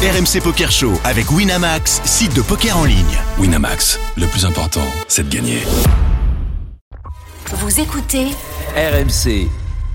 RMC Poker Show avec Winamax, site de poker en ligne. Winamax, le plus important, c'est de gagner. Vous écoutez RMC.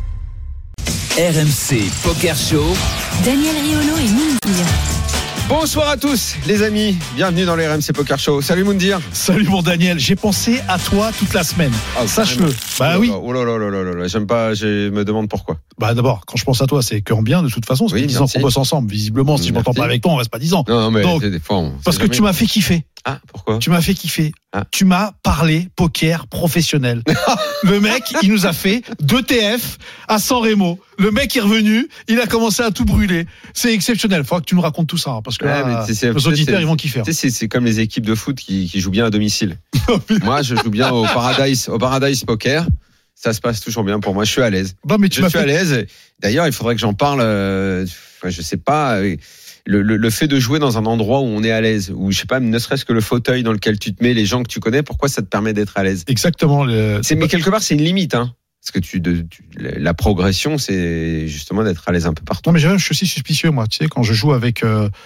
RMC Poker Show. Daniel Riolo et Moundir. Bonsoir à tous les amis, bienvenue dans le RMC Poker Show. Salut Moundir. Salut mon Daniel, j'ai pensé à toi toute la semaine. Sache-le. Bah oui. Oh là, j'aime pas, je me demande pourquoi. Bah d'abord, quand je pense à toi, c'est qu'en bien de toute façon, c'est 10 ans qu'on bosse ensemble. Visiblement, si je m'entends pas avec toi, on reste pas 10 ans. Non mais donc, des fois, parce que tu m'as fait kiffer. Ah, pourquoi? Tu m'as fait kiffer. Ah. Tu m'as parlé poker professionnel. Le mec, il nous a fait 2 TF à San Remo. Le mec est revenu, il a commencé à tout brûler. C'est exceptionnel. Faudra que tu nous racontes tout ça, hein, parce que là, les auditeurs, ils vont kiffer. C'est comme les équipes de foot qui jouent bien à domicile. Moi, je joue bien au Paradise Poker. Ça se passe toujours bien pour moi. Je suis à l'aise. Non, mais je suis à l'aise. D'ailleurs, il faudrait que j'en parle. Je sais pas. Le fait de jouer dans un endroit où on est à l'aise, où je sais pas, ne serait-ce que le fauteuil dans lequel tu te mets, les gens que tu connais, pourquoi ça te permet d'être à l'aise? Exactement. Mais quelque part, c'est une limite, hein. Parce que la progression, c'est justement d'être à l'aise un peu partout. Non, mais je suis aussi suspicieux, moi. Tu sais, quand je joue avec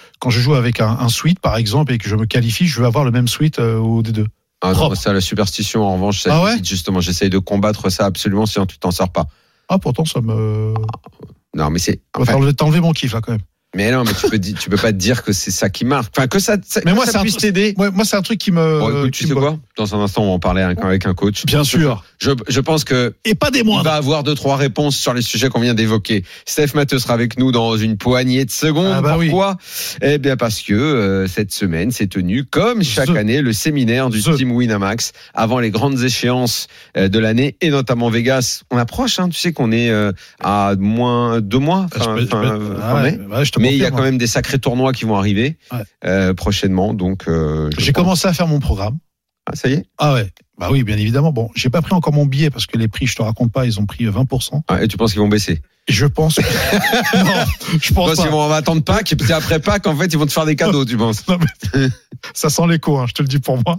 un suite, par exemple, et que je me qualifie, je veux avoir le même suite au D2. Ah non, ça, la superstition, en revanche, ça justement, j'essaye de combattre ça absolument, sinon tu t'en sors pas. Ah, pourtant, ça me... Non, mais c'est... T'enlever mon kiff, là, quand même. Mais non, mais tu peux pas te dire que c'est ça qui marque. Enfin, que ça mais moi, ça puisse t'aider. Moi, c'est un truc qui me... Bon, écoute, tu sais quoi? Dans un instant, on va en parler avec un coach. Bien sûr. Je pense que... Et pas des moindres. Il va avoir 2-3 réponses sur les sujets qu'on vient d'évoquer. Steph Matteux sera avec nous dans une poignée de secondes. Pourquoi? Eh bien, parce que cette semaine s'est tenu, comme chaque année, le séminaire du Team Winamax avant les grandes échéances de l'année, et notamment Vegas. On approche, hein. Tu sais qu'on est à moins 2 mois. Mais il y a quand même des sacrés tournois qui vont arriver prochainement. Donc, j'ai commencé à faire mon programme. Ah, ça y est? Ah ouais. Bah oui, bien évidemment. Bon, j'ai pas pris encore mon billet parce que les prix, je te raconte pas, ils ont pris 20%. Ah, et tu penses qu'ils vont baisser? Je pense. Non, je pense pas. On va attendre Pâques et puis après Pâques, en fait, ils vont te faire des cadeaux, tu penses? Non, mais ça sent l'écho, hein, je te le dis pour moi.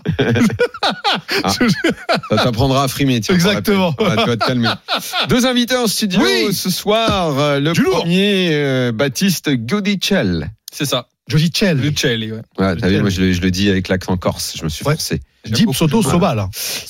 Ça t'apprendra à frimer. Exactement. Tu vas te calmer. 2 invités en studio ce soir. Le premier, Baptiste Giudicelli. C'est ça. Giudicelli. Ouais, t'as vu, moi je le dis avec l'accent corse. Je me suis forcé. Deep Soto Sobal.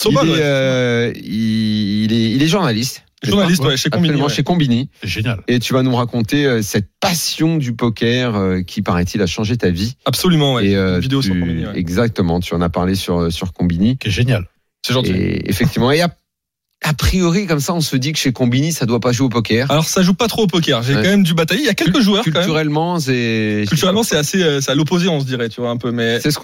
Il est journaliste. Chez Combini. Chez Combini. C'est génial. Et tu vas nous raconter cette passion du poker qui, paraît-il, a changé ta vie. Absolument, ouais. Et vidéo sur Combini. Ouais. Exactement, tu en as parlé sur Combini. Qui est génial. C'est gentil. Et effectivement. Et a priori, comme ça, on se dit que chez Combini, ça doit pas jouer au poker. Alors, ça joue pas trop au poker. J'ai quand même dû batailler. Il y a quelques joueurs. Culturellement, c'est assez, c'est à l'opposé, on se dirait, tu vois, un peu, mais. C'est ce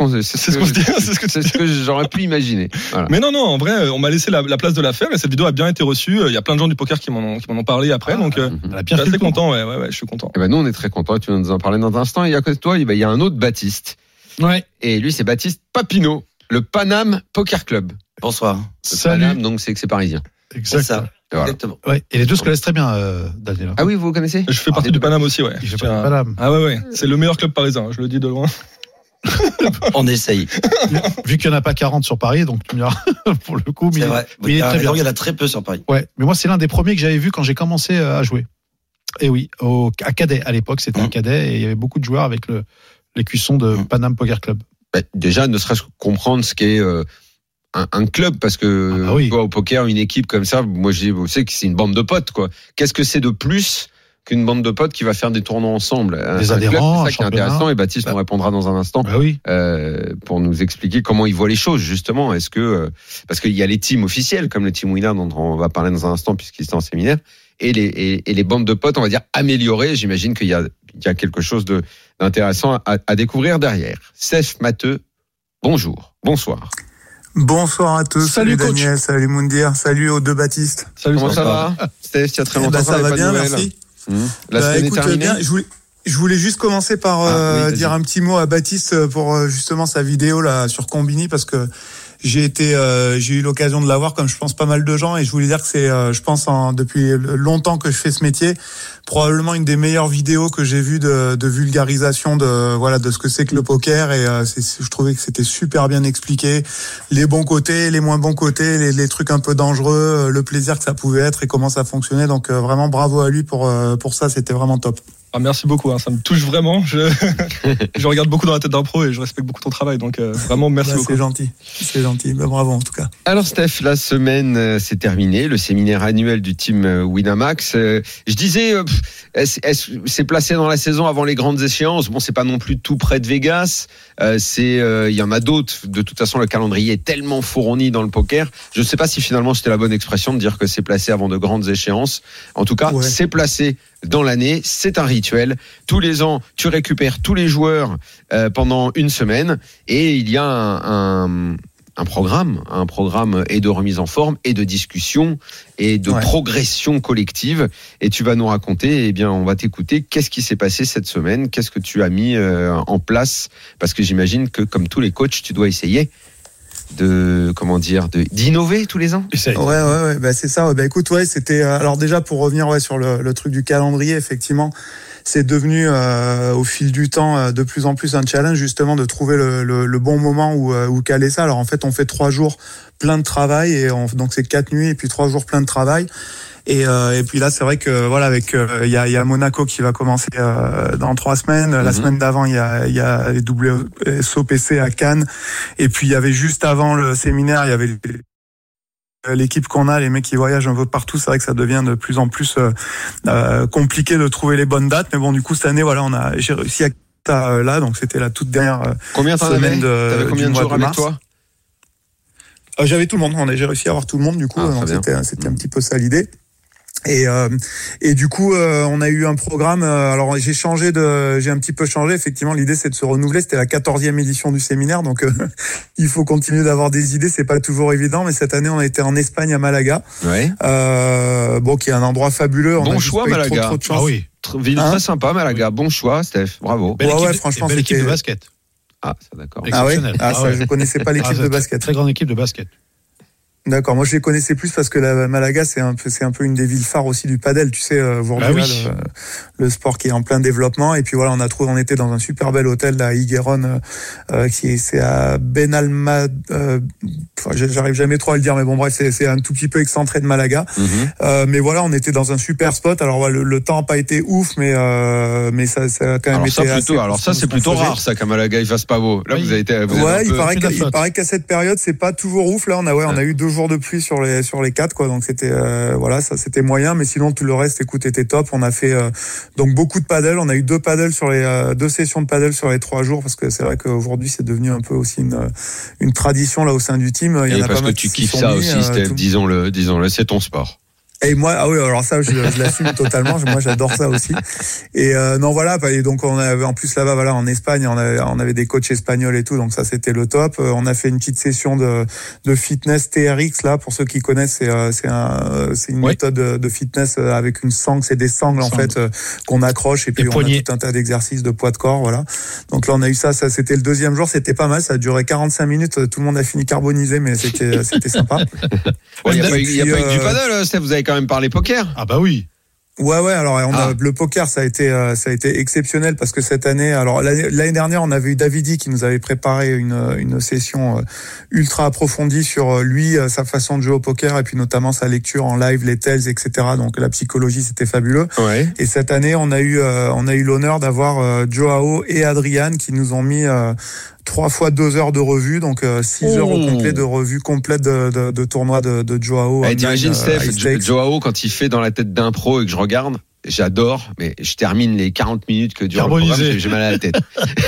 que j'aurais pu imaginer. Voilà. Mais non, en vrai, on m'a laissé la place de la faire et cette vidéo a bien été reçue. Il y a plein de gens du poker qui m'en ont parlé après, donc, je suis assez content, ouais, je suis content. Et ben, nous, on est très contents. Tu vas nous en parler dans un instant. Et à côté de toi, il y a un autre Baptiste. Ouais. Et lui, c'est Baptiste Papineau, le Paname Poker Club. Bonsoir. Salut. Paname, donc c'est que c'est parisien. Exactement. Voilà. Exactement. Ouais. Et les deux se connaissent très bien, Daniel. Ah oui, vous connaissez? Je fais partie du Paname aussi, ouais. Il fait partie du Paname. Ah ouais. C'est le meilleur club parisien, je le dis de loin. On essaye. Vu qu'il n'y en a pas 40 sur Paris, donc tu me diras, pour le coup. C'est vrai. Mais il est très bien. Il y en a très peu sur Paris. Ouais. Mais moi, c'est l'un des premiers que j'avais vu quand j'ai commencé à jouer. Et oui, à Cadet. À l'époque, c'était un Cadet et il y avait beaucoup de joueurs avec l'écusson de Paname Poker Club. Déjà, ne serait-ce que comprendre ce qu'est un club, parce que au poker, une équipe comme ça, moi je sais que c'est une bande de potes, quoi. Qu'est-ce que c'est de plus qu'une bande de potes qui va faire des tournois ensemble? Des adhérents, c'est ça qui est intéressant, et Baptiste nous répondra dans un instant pour nous expliquer comment il voit les choses, justement. Est-ce que parce qu'il y a les teams officiels comme le Team Winner dont on va parler dans un instant puisqu'il est en séminaire, et les bandes de potes, on va dire améliorées. J'imagine qu'il y a quelque chose d'intéressant à découvrir derrière. Steph Matteux, bonsoir. Bonsoir à tous. Salut Daniel, salut Moundir, salut aux deux Baptistes. Salut, comment ça va? Steph, il y a très longtemps. Ça va bien, merci. La semaine est terminée. Bien, je voulais juste commencer par dire un petit mot à Baptiste pour justement sa vidéo là sur Combini, parce que j'ai eu l'occasion de la voir, comme je pense pas mal de gens, et je voulais dire que c'est, je pense depuis longtemps que je fais ce métier, probablement une des meilleures vidéos que j'ai vues de vulgarisation de ce que c'est que le poker, et je trouvais que c'était super bien expliqué, les bons côtés, les moins bons côtés, les trucs un peu dangereux, le plaisir que ça pouvait être et comment ça fonctionnait. Donc vraiment bravo à lui pour ça, c'était vraiment top. Ah, merci beaucoup, ça me touche vraiment. Je regarde beaucoup dans la tête d'un pro et je respecte beaucoup ton travail, donc vraiment merci beaucoup. C'est gentil, bravo en tout cas. Alors Steph, la semaine s'est terminée, le séminaire annuel du team Winamax. Je disais, c'est placé dans la saison avant les grandes échéances. Bon, c'est pas non plus tout près de Vegas. Il y en a d'autres. De toute façon, le calendrier est tellement fourni dans le poker. Je ne sais pas si finalement c'était la bonne expression de dire que c'est placé avant de grandes échéances. En tout cas, c'est placé dans l'année, c'est un rituel. Tous les ans, tu récupères tous les joueurs pendant une semaine et il y a un programme et de remise en forme et de discussion et de progression collective. Et tu vas nous raconter, on va t'écouter, qu'est-ce qui s'est passé cette semaine, qu'est-ce que tu as mis en place, parce que j'imagine que comme tous les coachs, tu dois essayer d'innover tous les ans. Ouais, c'est ça. Écoute, c'était alors déjà pour revenir sur le truc du calendrier, effectivement, c'est devenu au fil du temps de plus en plus un challenge justement de trouver le bon moment où caler ça. Alors en fait, on fait 3 jours plein de travail et donc c'est 4 nuits et puis 3 jours plein de travail. Et puis là, c'est vrai que avec il y a Monaco qui va commencer dans 3 semaines. La semaine d'avant, il y a les WSOPC à Cannes. Et puis il y avait juste avant le séminaire, il y avait l'équipe qu'on a, les mecs qui voyagent un peu partout. C'est vrai que ça devient de plus en plus compliqué de trouver les bonnes dates. Mais bon, du coup cette année, j'ai réussi à là. Donc c'était la toute dernière semaine T'avais combien de jours avec toi? J'avais tout le monde. J'ai réussi à avoir tout le monde. Du coup, donc c'était un petit peu ça l'idée. Et du coup, on a eu un programme. Alors j'ai un petit peu changé. Effectivement, l'idée c'est de se renouveler. C'était la 14e édition du séminaire, donc il faut continuer d'avoir des idées. C'est pas toujours évident, mais cette année on a été en Espagne à Malaga. Qui est un endroit fabuleux. Bon choix, Malaga. Trop de chance. Ah oui, ville très sympa, Malaga. Bon choix, Steph. Bravo. Franchement, belle équipe de basket. Ah, ça d'accord. Je connaissais pas l'équipe de basket. Très grande équipe de basket. D'accord, moi je les connaissais plus parce que la Malaga c'est un peu une des villes phares aussi du padel, tu sais, le sport qui est en plein développement. Et puis on était dans un super bel hôtel à Higueron, c'est à Benalmádena, j'arrive jamais trop à le dire, mais bon bref, c'est un tout petit peu excentré de Malaga. Mais on était dans un super spot. Alors le temps n'a pas été ouf, mais ça a quand même été assez. Alors ça c'est plutôt rare ça qu'à Malaga il fasse pas beau. Là vous avez été. Il paraît qu'à cette période c'est pas toujours ouf. Là on a eu 2 jours de pluie sur les 4 quoi, donc c'était ça c'était moyen, mais sinon tout le reste était top. On a fait donc beaucoup de paddle, on a eu 2 paddles sur les 2 sessions de paddle sur les 3 jours, parce que c'est vrai qu'aujourd'hui c'est devenu un peu aussi une tradition là au sein du team. Il y en a parce que tu kiffes ça aussi, Steph, disons-le, c'est ton sport. Et moi, alors ça, je l'assume totalement. Moi, j'adore ça aussi. Et et donc on avait en plus là-bas, en Espagne, on avait des coachs espagnols et tout, donc ça c'était le top. On a fait une petite session de fitness TRX là, pour ceux qui connaissent, c'est une méthode de fitness avec une sangle, c'est des sangles en fait qu'on accroche et puis on a tout un tas d'exercices de poids de corps, voilà. Donc là on a eu ça c'était le 2e jour, c'était pas mal, ça a duré 45 minutes, tout le monde a fini carbonisé, mais c'était sympa. Il y a pas eu du paddle, Steph, vous avez quand même parlé poker. Ah bah oui. Ouais, alors le poker ça a été exceptionnel parce que cette année, alors l'année dernière on avait eu Davidi qui nous avait préparé une session ultra approfondie sur lui, sa façon de jouer au poker et puis notamment sa lecture en live, les tells, etc. Donc la psychologie c'était fabuleux. Et cette année on a eu l'honneur d'avoir Joao et Adrian qui nous ont mis 3 fois 2 heures de revue, donc 6 heures au complet de revue complète de tournoi de Joao. T'imagines Steph, Joao quand il fait dans la tête d'un pro et que je regarde, j'adore, mais je termine les 40 minutes que dure le programme, j'ai mal à la tête.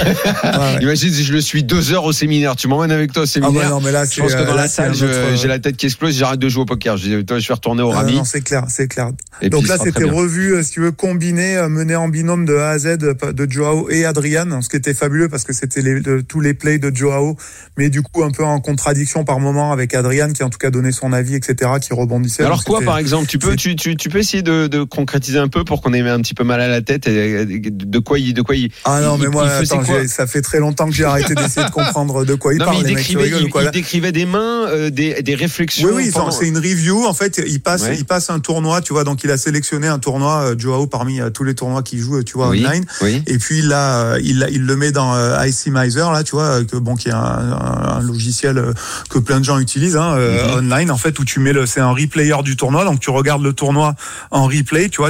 Imagine si je le suis 2 heures au séminaire, tu m'emmènes avec toi au séminaire. Non, mais là, je pense que dans la salle, j'ai la tête qui explose, j'arrête de jouer au poker. Je dis, toi, je vais retourner au Rami. Non, c'est clair. Et donc là, c'était revu, si tu veux, combiné, mené en binôme de A à Z de Joao et Adrian, ce qui était fabuleux parce que c'était tous les plays de Joao, mais du coup un peu en contradiction par moment avec Adrian qui en tout cas donnait son avis, etc., qui rebondissait. Alors quoi, par exemple, tu peux essayer de concrétiser un peu pour qu'on ait un petit peu mal à la tête et de quoi il Ah non, mais moi ça fait très longtemps que j'ai arrêté d'essayer de comprendre de quoi il parle. Il décrivait des mains, des réflexions. Oui, c'est une review. En fait, il passe un tournoi, tu vois. Donc il a sélectionné un tournoi Joao parmi tous les tournois qu'il joue, tu vois, online. Et puis là, il le met dans IC Miser, là, tu vois, qui est un logiciel que plein de gens utilisent online, en fait, où tu mets c'est un replayer du tournoi. Donc tu regardes le tournoi en replay, tu vois, tu vois les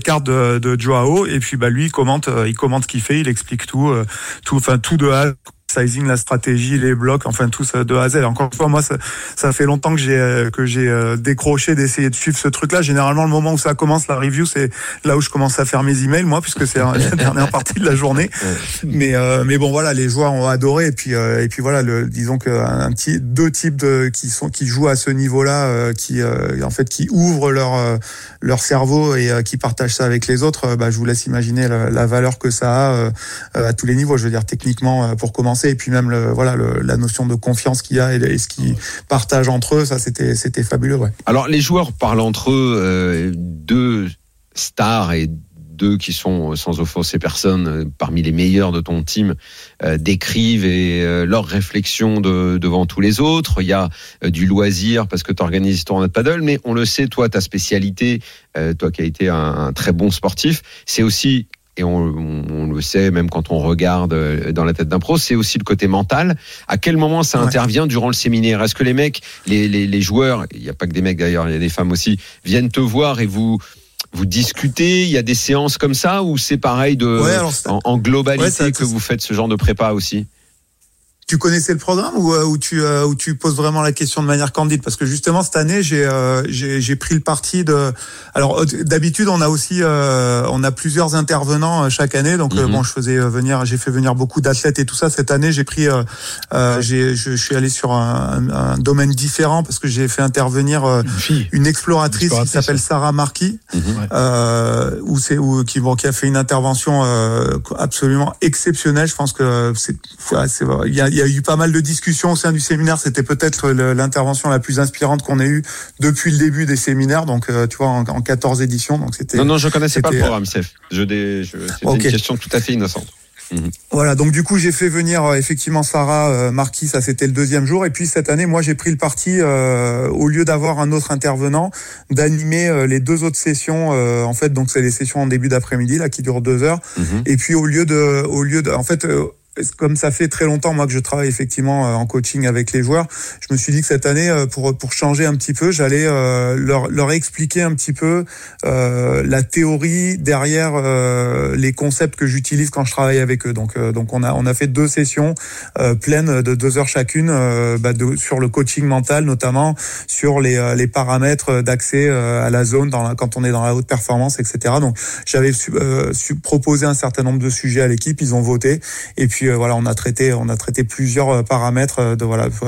cartes de Joao, et puis lui il commente ce qu'il fait, il explique tout de A. Sizing, la stratégie, les blocs, enfin tout ça de A à Z. Encore une fois, moi ça fait longtemps que j'ai décroché d'essayer de suivre ce truc-là. Généralement, le moment où ça commence la review, c'est là où je commence à faire mes emails, moi, puisque c'est la dernière partie de la journée. Mais bon, voilà, les joueurs ont adoré, et puis voilà, disons que deux types qui jouent à ce niveau-là, qui ouvrent leur cerveau et qui partagent ça avec les autres. Je vous laisse imaginer la valeur que ça a à tous les niveaux. Je veux dire, techniquement, pour commencer. Et puis même la notion de confiance qu'il y a et ce qu'ils partagent entre eux, ça c'était fabuleux. Ouais. Alors les joueurs parlent entre eux, deux stars et deux qui sont, sans offenser personne, parmi les meilleurs de ton team, décrivent leurs réflexions devant tous les autres. Il y a du loisir parce que tu organises ce tournoi de paddle, mais on le sait, toi, ta spécialité, toi qui as été un très bon sportif, c'est aussi, et on le sait même quand on regarde dans la tête d'un pro, c'est aussi le côté mental. À quel moment ça intervient durant le séminaire? Est-ce que les mecs, les joueurs, il n'y a pas que des mecs d'ailleurs, il y a des femmes aussi, viennent te voir et vous discutez? Il y a des séances comme ça, ou c'est pareil en globalité que vous faites ce genre de prépa aussi? Tu connaissais le programme ou tu poses vraiment la question de manière candide? Parce que justement cette année j'ai pris le parti de. Alors d'habitude on a plusieurs intervenants chaque année, donc j'ai fait venir beaucoup d'athlètes et tout ça. Cette année j'ai pris je suis allé sur un domaine différent parce que j'ai fait intervenir une exploratrice qui s'appelle Sarah Marquis, qui a fait une intervention absolument exceptionnelle. Je pense que il y a eu pas mal de discussions au sein du séminaire. C'était peut-être l'intervention la plus inspirante qu'on ait eue depuis le début des séminaires. Donc, tu vois, en 14 éditions. Donc, c'était. Non, je connaissais pas le programme, Steph. C'était une question tout à fait innocente. Voilà, donc du coup j'ai fait venir effectivement Sarah Marquis, ça c'était le deuxième jour, et puis cette année moi j'ai pris le parti au lieu d'avoir un autre intervenant, d'animer les deux autres sessions en fait, donc c'est les sessions en début d'après-midi là qui durent 2 heures, et puis au lieu de en fait comme ça fait très longtemps moi que je travaille effectivement en coaching avec les joueurs, je me suis dit que cette année pour changer un petit peu, j'allais leur expliquer un petit peu la théorie derrière les concepts que j'utilise quand je travaille avec eux. Donc on a fait 2 sessions pleines de 2 heures chacune sur le coaching mental, notamment sur les paramètres d'accès à la zone quand on est dans la haute performance, etc. Donc j'avais proposé un certain nombre de sujets à l'équipe, ils ont voté, et puis on a traité plusieurs paramètres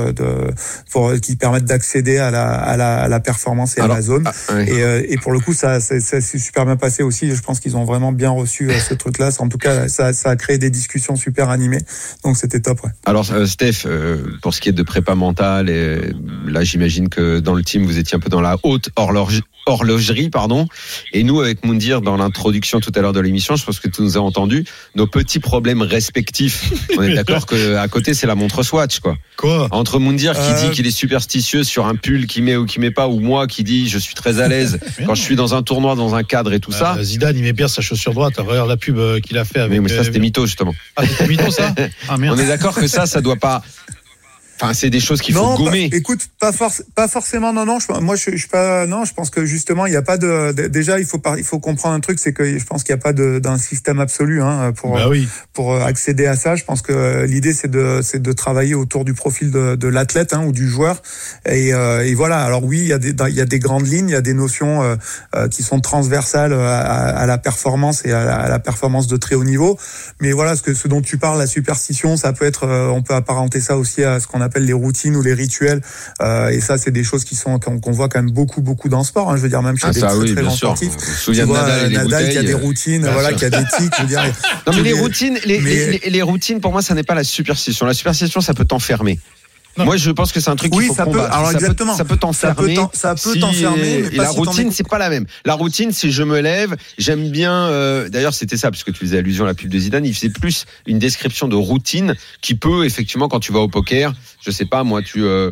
qui permettent d'accéder à la performance et à la zone. Et pour le coup, ça s'est super bien passé aussi. Je pense qu'ils ont vraiment bien reçu ce truc-là. En tout cas, ça a créé des discussions super animées. Donc c'était top. Ouais. Alors Steph, pour ce qui est de prépa mentale, là j'imagine que dans le team vous étiez un peu dans la haute horlogerie, pardon. Et nous, avec Moundir, dans l'introduction tout à l'heure de l'émission, je pense que tu nous as entendu, nos petits problèmes respectifs. On est d'accord qu'à côté, c'est la montre Swatch, quoi. Entre Moundir qui dit qu'il est superstitieux sur un pull qu'il met ou qu'il met pas, ou moi qui dis je suis très à l'aise quand je suis dans un tournoi, dans un cadre et tout ça. Zidane, il met bien sa chaussure droite. Regarde la pub qu'il a fait avec. Mais ça, c'était mytho, justement. Ah, c'était mytho, ça? Ah, merde. On est d'accord que ça doit pas. Enfin, c'est des choses qu'il faut gommer. Écoute, pas forcément. Non. Je suis pas. Non, je pense que justement, il y a pas déjà, il faut comprendre un truc, c'est que je pense qu'il y a pas d'un système absolu pour accéder à ça. Je pense que l'idée c'est de travailler autour du profil de l'athlète ou du joueur. Et voilà. Alors oui, il y a des grandes lignes, il y a des notions qui sont transversales à la performance et à la performance de très haut niveau. Mais voilà, ce dont tu parles, la superstition, ça peut être, on peut apparenter ça aussi à ce qu'on appelle les routines ou les rituels, et ça c'est des choses qu'on voit quand même beaucoup dans le sport, je veux dire, même chez des très grands sportifs. Tu vois Nadal qui a des routines, qui a des tics, je veux dire. Non mais les routines pour moi ça n'est pas la superstition. La superstition ça peut t'enfermer. Non. Moi, je pense que c'est un truc qu'il faut combattre. Alors exactement. Ça peut t'enfermer. Ça peut t'enfermer. Mais la routine, c'est pas la même. La routine, c'est je me lève, j'aime bien. D'ailleurs, c'était ça, puisque tu faisais allusion à la pub de Zidane. Il faisait plus une description de routine qui peut effectivement, quand tu vas au poker, je sais pas, moi,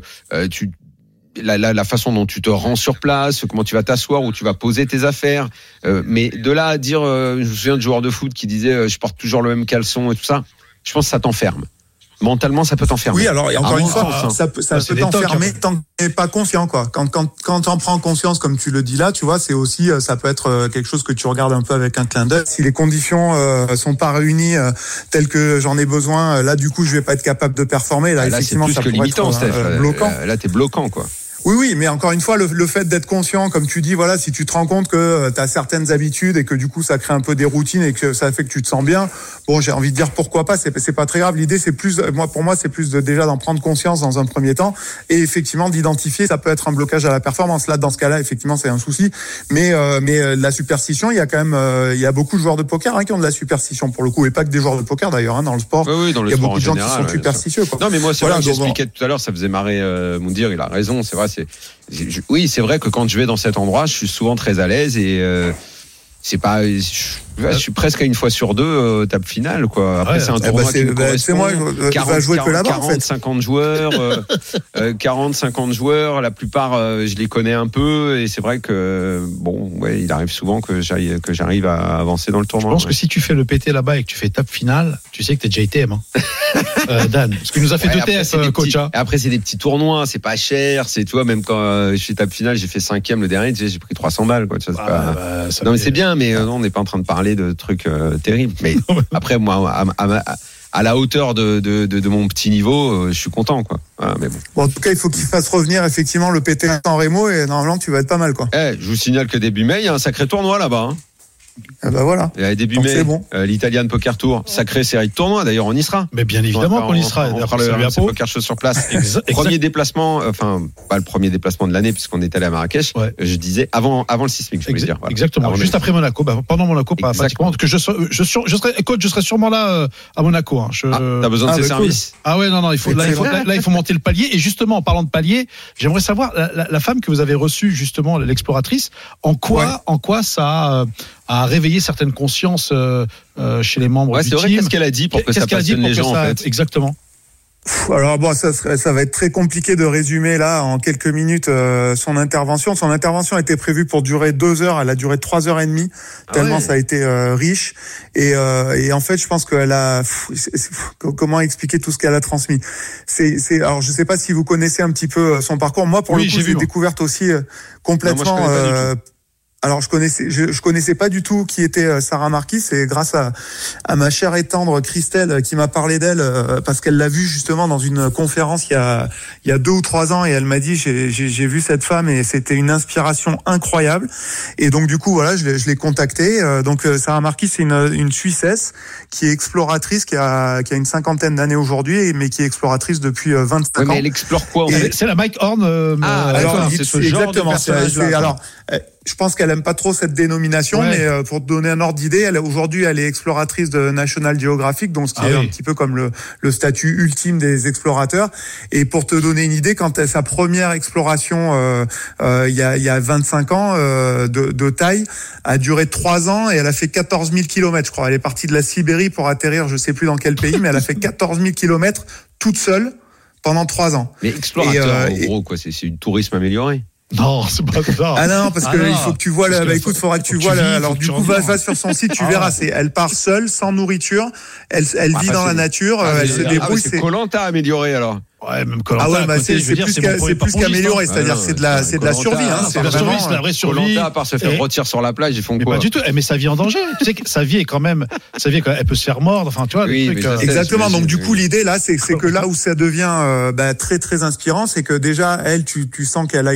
la façon dont tu te rends sur place, comment tu vas t'asseoir, où tu vas poser tes affaires. Mais de là à dire, je me souviens de joueurs de foot qui disaient, je porte toujours le même caleçon et tout ça. Je pense que ça t'enferme. Mentalement, ça peut t'enfermer. Oui, alors, et encore une fois, ça peut t'enfermer tant que tu n'es pas conscient, quoi. Quand t'en prends conscience, comme tu le dis là, tu vois, c'est aussi, ça peut être quelque chose que tu regardes un peu avec un clin d'œil. Si les conditions sont pas réunies telles que j'en ai besoin, là, du coup, je vais pas être capable de performer. Là, effectivement, c'est plus ça que pourrait limitant, être Steph. bloquant. Là, t'es bloquant, quoi. Oui, mais encore une fois, le fait d'être conscient, comme tu dis, voilà, si tu te rends compte que tu as certaines habitudes et que du coup ça crée un peu des routines et que ça fait que tu te sens bien, bon, j'ai envie de dire pourquoi pas, c'est pas très grave. L'idée, c'est plus, pour moi, c'est plus déjà d'en prendre conscience dans un premier temps et effectivement d'identifier, ça peut être un blocage à la performance. Là, dans ce cas-là, effectivement, c'est un souci. Mais la superstition, il y a quand même, il y a beaucoup de joueurs de poker qui ont de la superstition pour le coup, et pas que des joueurs de poker d'ailleurs, dans le sport. Oui, dans le il y a sport beaucoup de gens qui sont superstitieux, quoi. Non, mais moi, c'est vrai que j'expliquais tout à l'heure, ça faisait marrer Moundir, il a raison, c'est vrai, oui, c'est vrai que quand je vais dans cet endroit, je suis souvent très à l'aise et c'est pas. Je suis presque à une fois sur deux table finale, quoi. Après, c'est un tournoi qui me correspond. C'est moi, je vais jouer que là-bas, 50 joueurs, 50 joueurs. La plupart, je les connais un peu et c'est vrai que bon, ouais, il arrive souvent que j'arrive à avancer dans le tournoi. Je pense que si tu fais le PT là-bas et que tu fais table finale, tu sais que t'es déjà ITM, hein. Dan, parce qu'il nous a fait 2 TF, coach. Après, c'est des petits tournois, c'est pas cher, c'est, tu vois, même quand je suis table finale, j'ai fait 5e le dernier, tu sais, j'ai pris 300 balles, quoi. Non, mais c'est bien, mais non, on n'est pas en train de parler de trucs terribles. Mais après, moi, à la hauteur de mon petit niveau, je suis content, quoi. Voilà, mais bon. En tout cas, il faut qu'il fasse revenir effectivement le PT en Rémo et normalement, tu vas être pas mal, quoi. Je vous signale que début mai, il y a un sacré tournoi là-bas. Hein. Voilà. Et début mai, bon. L'Italian Poker Tour, sacrée série de tournois. D'ailleurs, on y sera. Mais bien évidemment qu'on y sera. On fera le Poker Show sur place. Premier déplacement, enfin pas le premier déplacement de l'année puisqu'on est allé à Marrakech. Ouais. Je disais avant le sismique, je voulais dire. Voilà. Exactement. Avant juste après Monaco, pendant Monaco, pratiquement. Que je serai sûrement là à Monaco. Hein. T'as besoin de ces services. Cool. Ah ouais, non, il faut monter le palier. Et justement, en parlant de palier, j'aimerais savoir la femme que vous avez reçue justement, l'exploratrice, en quoi ça a réveillé certaines consciences chez les membres du team. C'est vrai, qu'est-ce qu'elle a dit pour que ça passionne les gens, en fait. Exactement. Alors bon, ça va être très compliqué de résumer là en quelques minutes son intervention. Son intervention était prévue pour durer 2 heures, elle a duré 3 heures et demie, tellement ça a été riche. Et en fait, je pense qu'elle a comment expliquer tout ce qu'elle a transmis. Alors je sais pas si vous connaissez un petit peu son parcours. Moi, pour le coup, j'ai découvert aussi complètement. Alors je connaissais pas du tout qui était Sarah Marquis, c'est grâce à ma chère et tendre Christelle qui m'a parlé d'elle parce qu'elle l'a vue justement dans une conférence il y a 2 ou 3 ans et elle m'a dit j'ai vu cette femme et c'était une inspiration incroyable et donc du coup voilà je l'ai contactée. Donc Sarah Marquis c'est une Suissesse qui est exploratrice qui a une 50aine d'années aujourd'hui mais qui est exploratrice depuis 25 ans. Mais elle explore quoi C'est la Mike Horn. Alors c'est ce genre de personnage-là. Alors je pense qu'elle aime pas trop cette dénomination, mais pour te donner un ordre d'idée, aujourd'hui, elle est exploratrice de National Geographic, donc ce qui est un petit peu comme le statut ultime des explorateurs. Et pour te donner une idée, quand sa première exploration, il y a 25 ans de taille, a duré 3 ans et elle a fait 14 000 kilomètres, je crois. Elle est partie de la Sibérie pour atterrir, je sais plus dans quel pays, mais elle a fait 14 000 kilomètres toute seule pendant 3 ans. Mais explorateur, en gros, quoi, c'est du tourisme amélioré. Non, c'est pas ça. Ah non, parce que il faut que tu vois écoute, faudra que tu vois alors du coup va sur son site, tu verras, elle part seule, sans nourriture, elle vit dans la nature, elle se débrouille, c'est Koh-Lanta amélioré alors. Ouais, même Koh-Lanta. C'est plus qu'amélioré, c'est-à-dire c'est de la survie, hein, c'est vraiment c'est la vraie survie. Koh-Lanta, à part se faire retirer sur la plage, ils font quoi? Pas du tout, mais sa vie en danger. Tu sais que sa vie est quand même, elle peut se faire mordre, enfin tu vois, exactement. Donc du coup l'idée là c'est que là où ça devient très très inspirant, c'est que déjà elle tu sens qu'elle a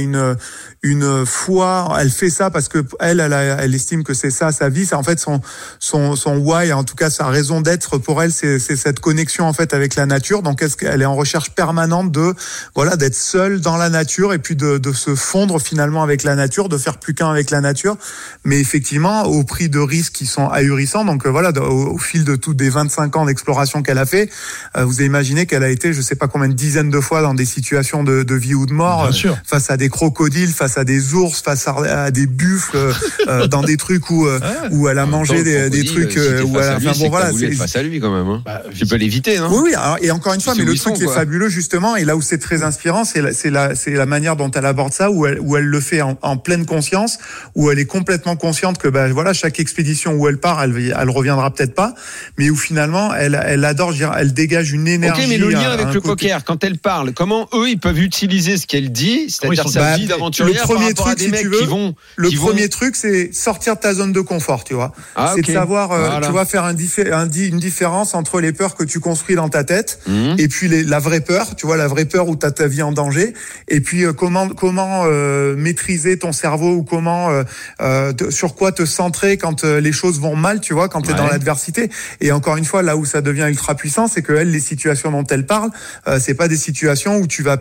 une foi, elle fait ça parce que elle estime que c'est ça sa vie, c'est en fait son why, en tout cas sa raison d'être pour elle, c'est cette connexion en fait avec la nature. Donc elle est en recherche permanente d'être seule dans la nature et puis de se fondre finalement avec la nature, de faire plus qu'un avec la nature, mais effectivement au prix de risques qui sont ahurissants. Donc au fil de tous des 25 ans d'exploration qu'elle a fait, vous avez imaginé qu'elle a été je sais pas combien de dizaines de fois dans des situations de vie ou de mort, face à des crocodiles, face à des ours, face à des buffles, dans des trucs où elle a mangé des trucs où elle a face à lui quand même, hein. Tu peux l'éviter, non? Oui, et encore une fois, mais le truc qui est fabuleux justement, et là où c'est très inspirant, c'est la manière dont elle aborde ça, où elle le fait en pleine conscience, où elle est complètement consciente que voilà, chaque expédition où elle part, elle reviendra peut-être pas, mais où finalement elle adore, elle dégage une énergie. Ok, mais le lien avec le poker, quand elle parle, comment eux ils peuvent utiliser ce qu'elle dit, c'est-à-dire sa vie d'aventurière par rapport à des mecs qui vont. Le premier truc, c'est sortir de ta zone de confort, tu vois. C'est de savoir, tu vois, faire une différence entre les peurs que tu construis dans ta tête et puis la vraie peur, tu vois, la vraie peur où t'as ta vie en danger, et puis comment maîtriser ton cerveau, ou comment sur quoi te centrer quand les choses vont mal, tu vois, quand t'es dans l'adversité. Et encore une fois, là où ça devient ultra puissant, c'est que elle, les situations dont elle parle, c'est pas des situations où tu vas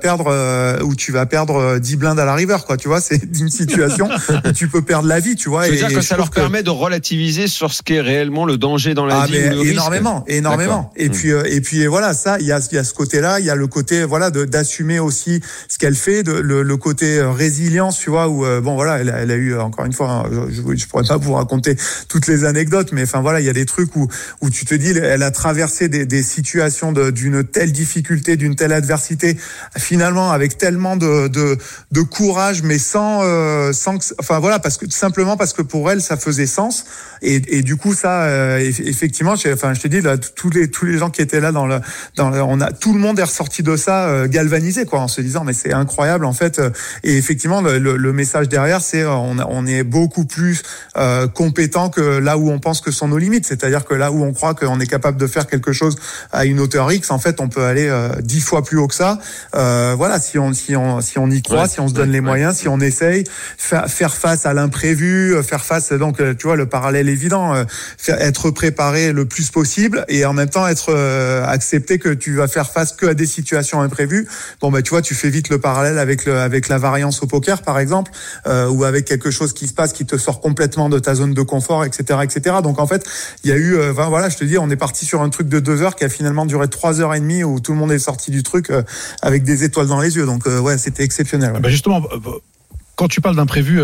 perdre 10 blindes à la river, quoi, tu vois, c'est une situation où tu peux perdre la vie, tu vois. C'est-à-dire que ça leur permet de relativiser sur ce qu'est réellement le danger dans la vie, ou le énormément. Et puis voilà, ça, il y a ce côté-là, il y a le côté, voilà, d'assumer aussi ce qu'elle fait, le côté résilience, tu vois, où bon voilà, elle a eu, encore une fois, je pourrais pas vous raconter toutes les anecdotes, mais enfin voilà, il y a des trucs où tu te dis, elle a traversé des situations d'une telle difficulté, d'une telle adversité, finalement avec tellement de courage, mais sans enfin voilà, simplement parce que pour elle ça faisait sens, et du coup ça effectivement, je te dis là, tous les gens qui étaient là tout le monde est ressorti de ça galvanisé, quoi, en se disant mais c'est incroyable en fait. Et effectivement le message derrière, c'est on est beaucoup plus compétent que là où on pense que sont nos limites, c'est-à-dire que là où on croit qu'on est capable de faire quelque chose à une hauteur X, en fait on peut aller 10 fois plus haut que ça, voilà, si on y croit, si on se donne les moyens, si on essaye, faire face à l'imprévu, faire face, donc tu vois, le parallèle évident, être préparé le plus possible, et en même temps accepter que tu vas faire face que à des situations imprévues. Bon tu vois, tu fais vite le parallèle avec la variance au poker par exemple, ou avec quelque chose qui se passe qui te sort complètement de ta zone de confort, etc. Donc en fait, il y a eu voilà, je te dis, on est parti sur un truc de 2 heures qui a finalement duré 3h30, où tout le monde est sorti du truc avec des étoiles dans les yeux. Donc ouais, c'était exceptionnel. Ouais. Justement, quand tu parles d'imprévu,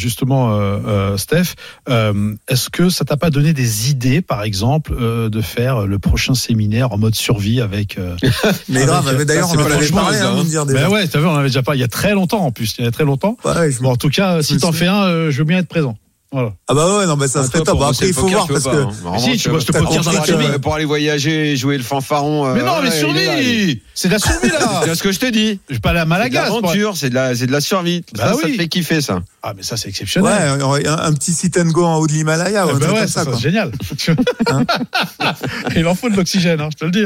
Steph, est-ce que ça t'a pas donné des idées, par exemple, de faire le prochain séminaire en mode survie avec mais grave, d'ailleurs, on en avait parlé, de dire déjà. Ben ouais, t'as vu, on en avait déjà parlé il y a très longtemps, en plus. Il y a très longtemps. Ouais, bon, en tout cas, si t'en fais un, je veux bien être présent. Voilà. Ah bah ouais, non, mais ça serait top. Après, il faut voir, parce que si tu bosses le poker dans la survie pour aller voyager, jouer le fanfaron. Mais non, mais survie, c'est de la survie là. C'est ce que je te dis. Je vais pas aller à Malaga. C'est de l'aventure, c'est de la survie. Bah ça te fait kiffer, ça. Ah mais ça c'est exceptionnel. Ouais, un petit sit and go en haut de l'Himalaya. Ouais, ça c'est génial. Il en faut de l'oxygène, je te le dis.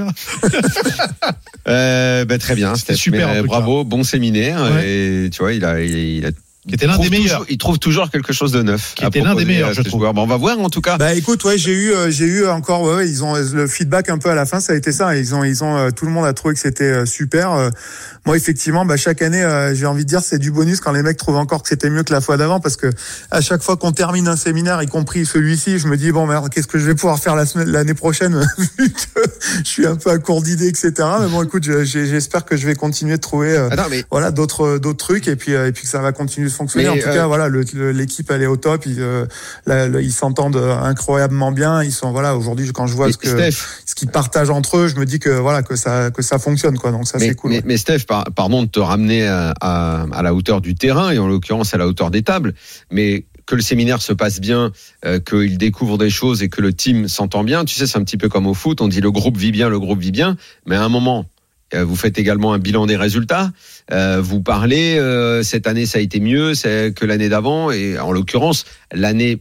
Très bien, c'était super. Bravo, bon séminaire. Et tu vois, il a qui était l'un des meilleurs. Il trouve toujours quelque chose de neuf. Qui était l'un des meilleurs, je trouve. Bon, on va voir en tout cas. Bah écoute, ouais, j'ai eu encore, ils ont le feedback un peu à la fin, ça a été ça. Ils ont tout le monde a trouvé que c'était super. Moi, effectivement, chaque année, j'ai envie de dire, c'est du bonus quand les mecs trouvent encore que c'était mieux que la fois d'avant, parce que à chaque fois qu'on termine un séminaire, y compris celui-ci, je me dis bon merde, qu'est-ce que je vais pouvoir faire l'année prochaine, vu que je suis un peu à court d'idées, etc. Mais bon, écoute, j'espère que je vais continuer de trouver, voilà, d'autres trucs, et puis que ça va continuer de fonctionner. En tout cas, voilà, l'équipe elle est au top. Ils s'entendent incroyablement bien. Ils sont, voilà, aujourd'hui, quand je vois ce qu'ils partagent entre eux, je me dis que voilà, que ça fonctionne, quoi. Donc ça, c'est cool. Mais Steph, pardon de te ramener à la hauteur du terrain, et en l'occurrence à la hauteur des tables, mais que le séminaire se passe bien, qu'il découvre des choses et que le team s'entend bien. Tu sais, c'est un petit peu comme au foot, on dit le groupe vit bien, mais à un moment, vous faites également un bilan des résultats. Vous parlez, cette année ça a été mieux que l'année d'avant, et en l'occurrence, l'année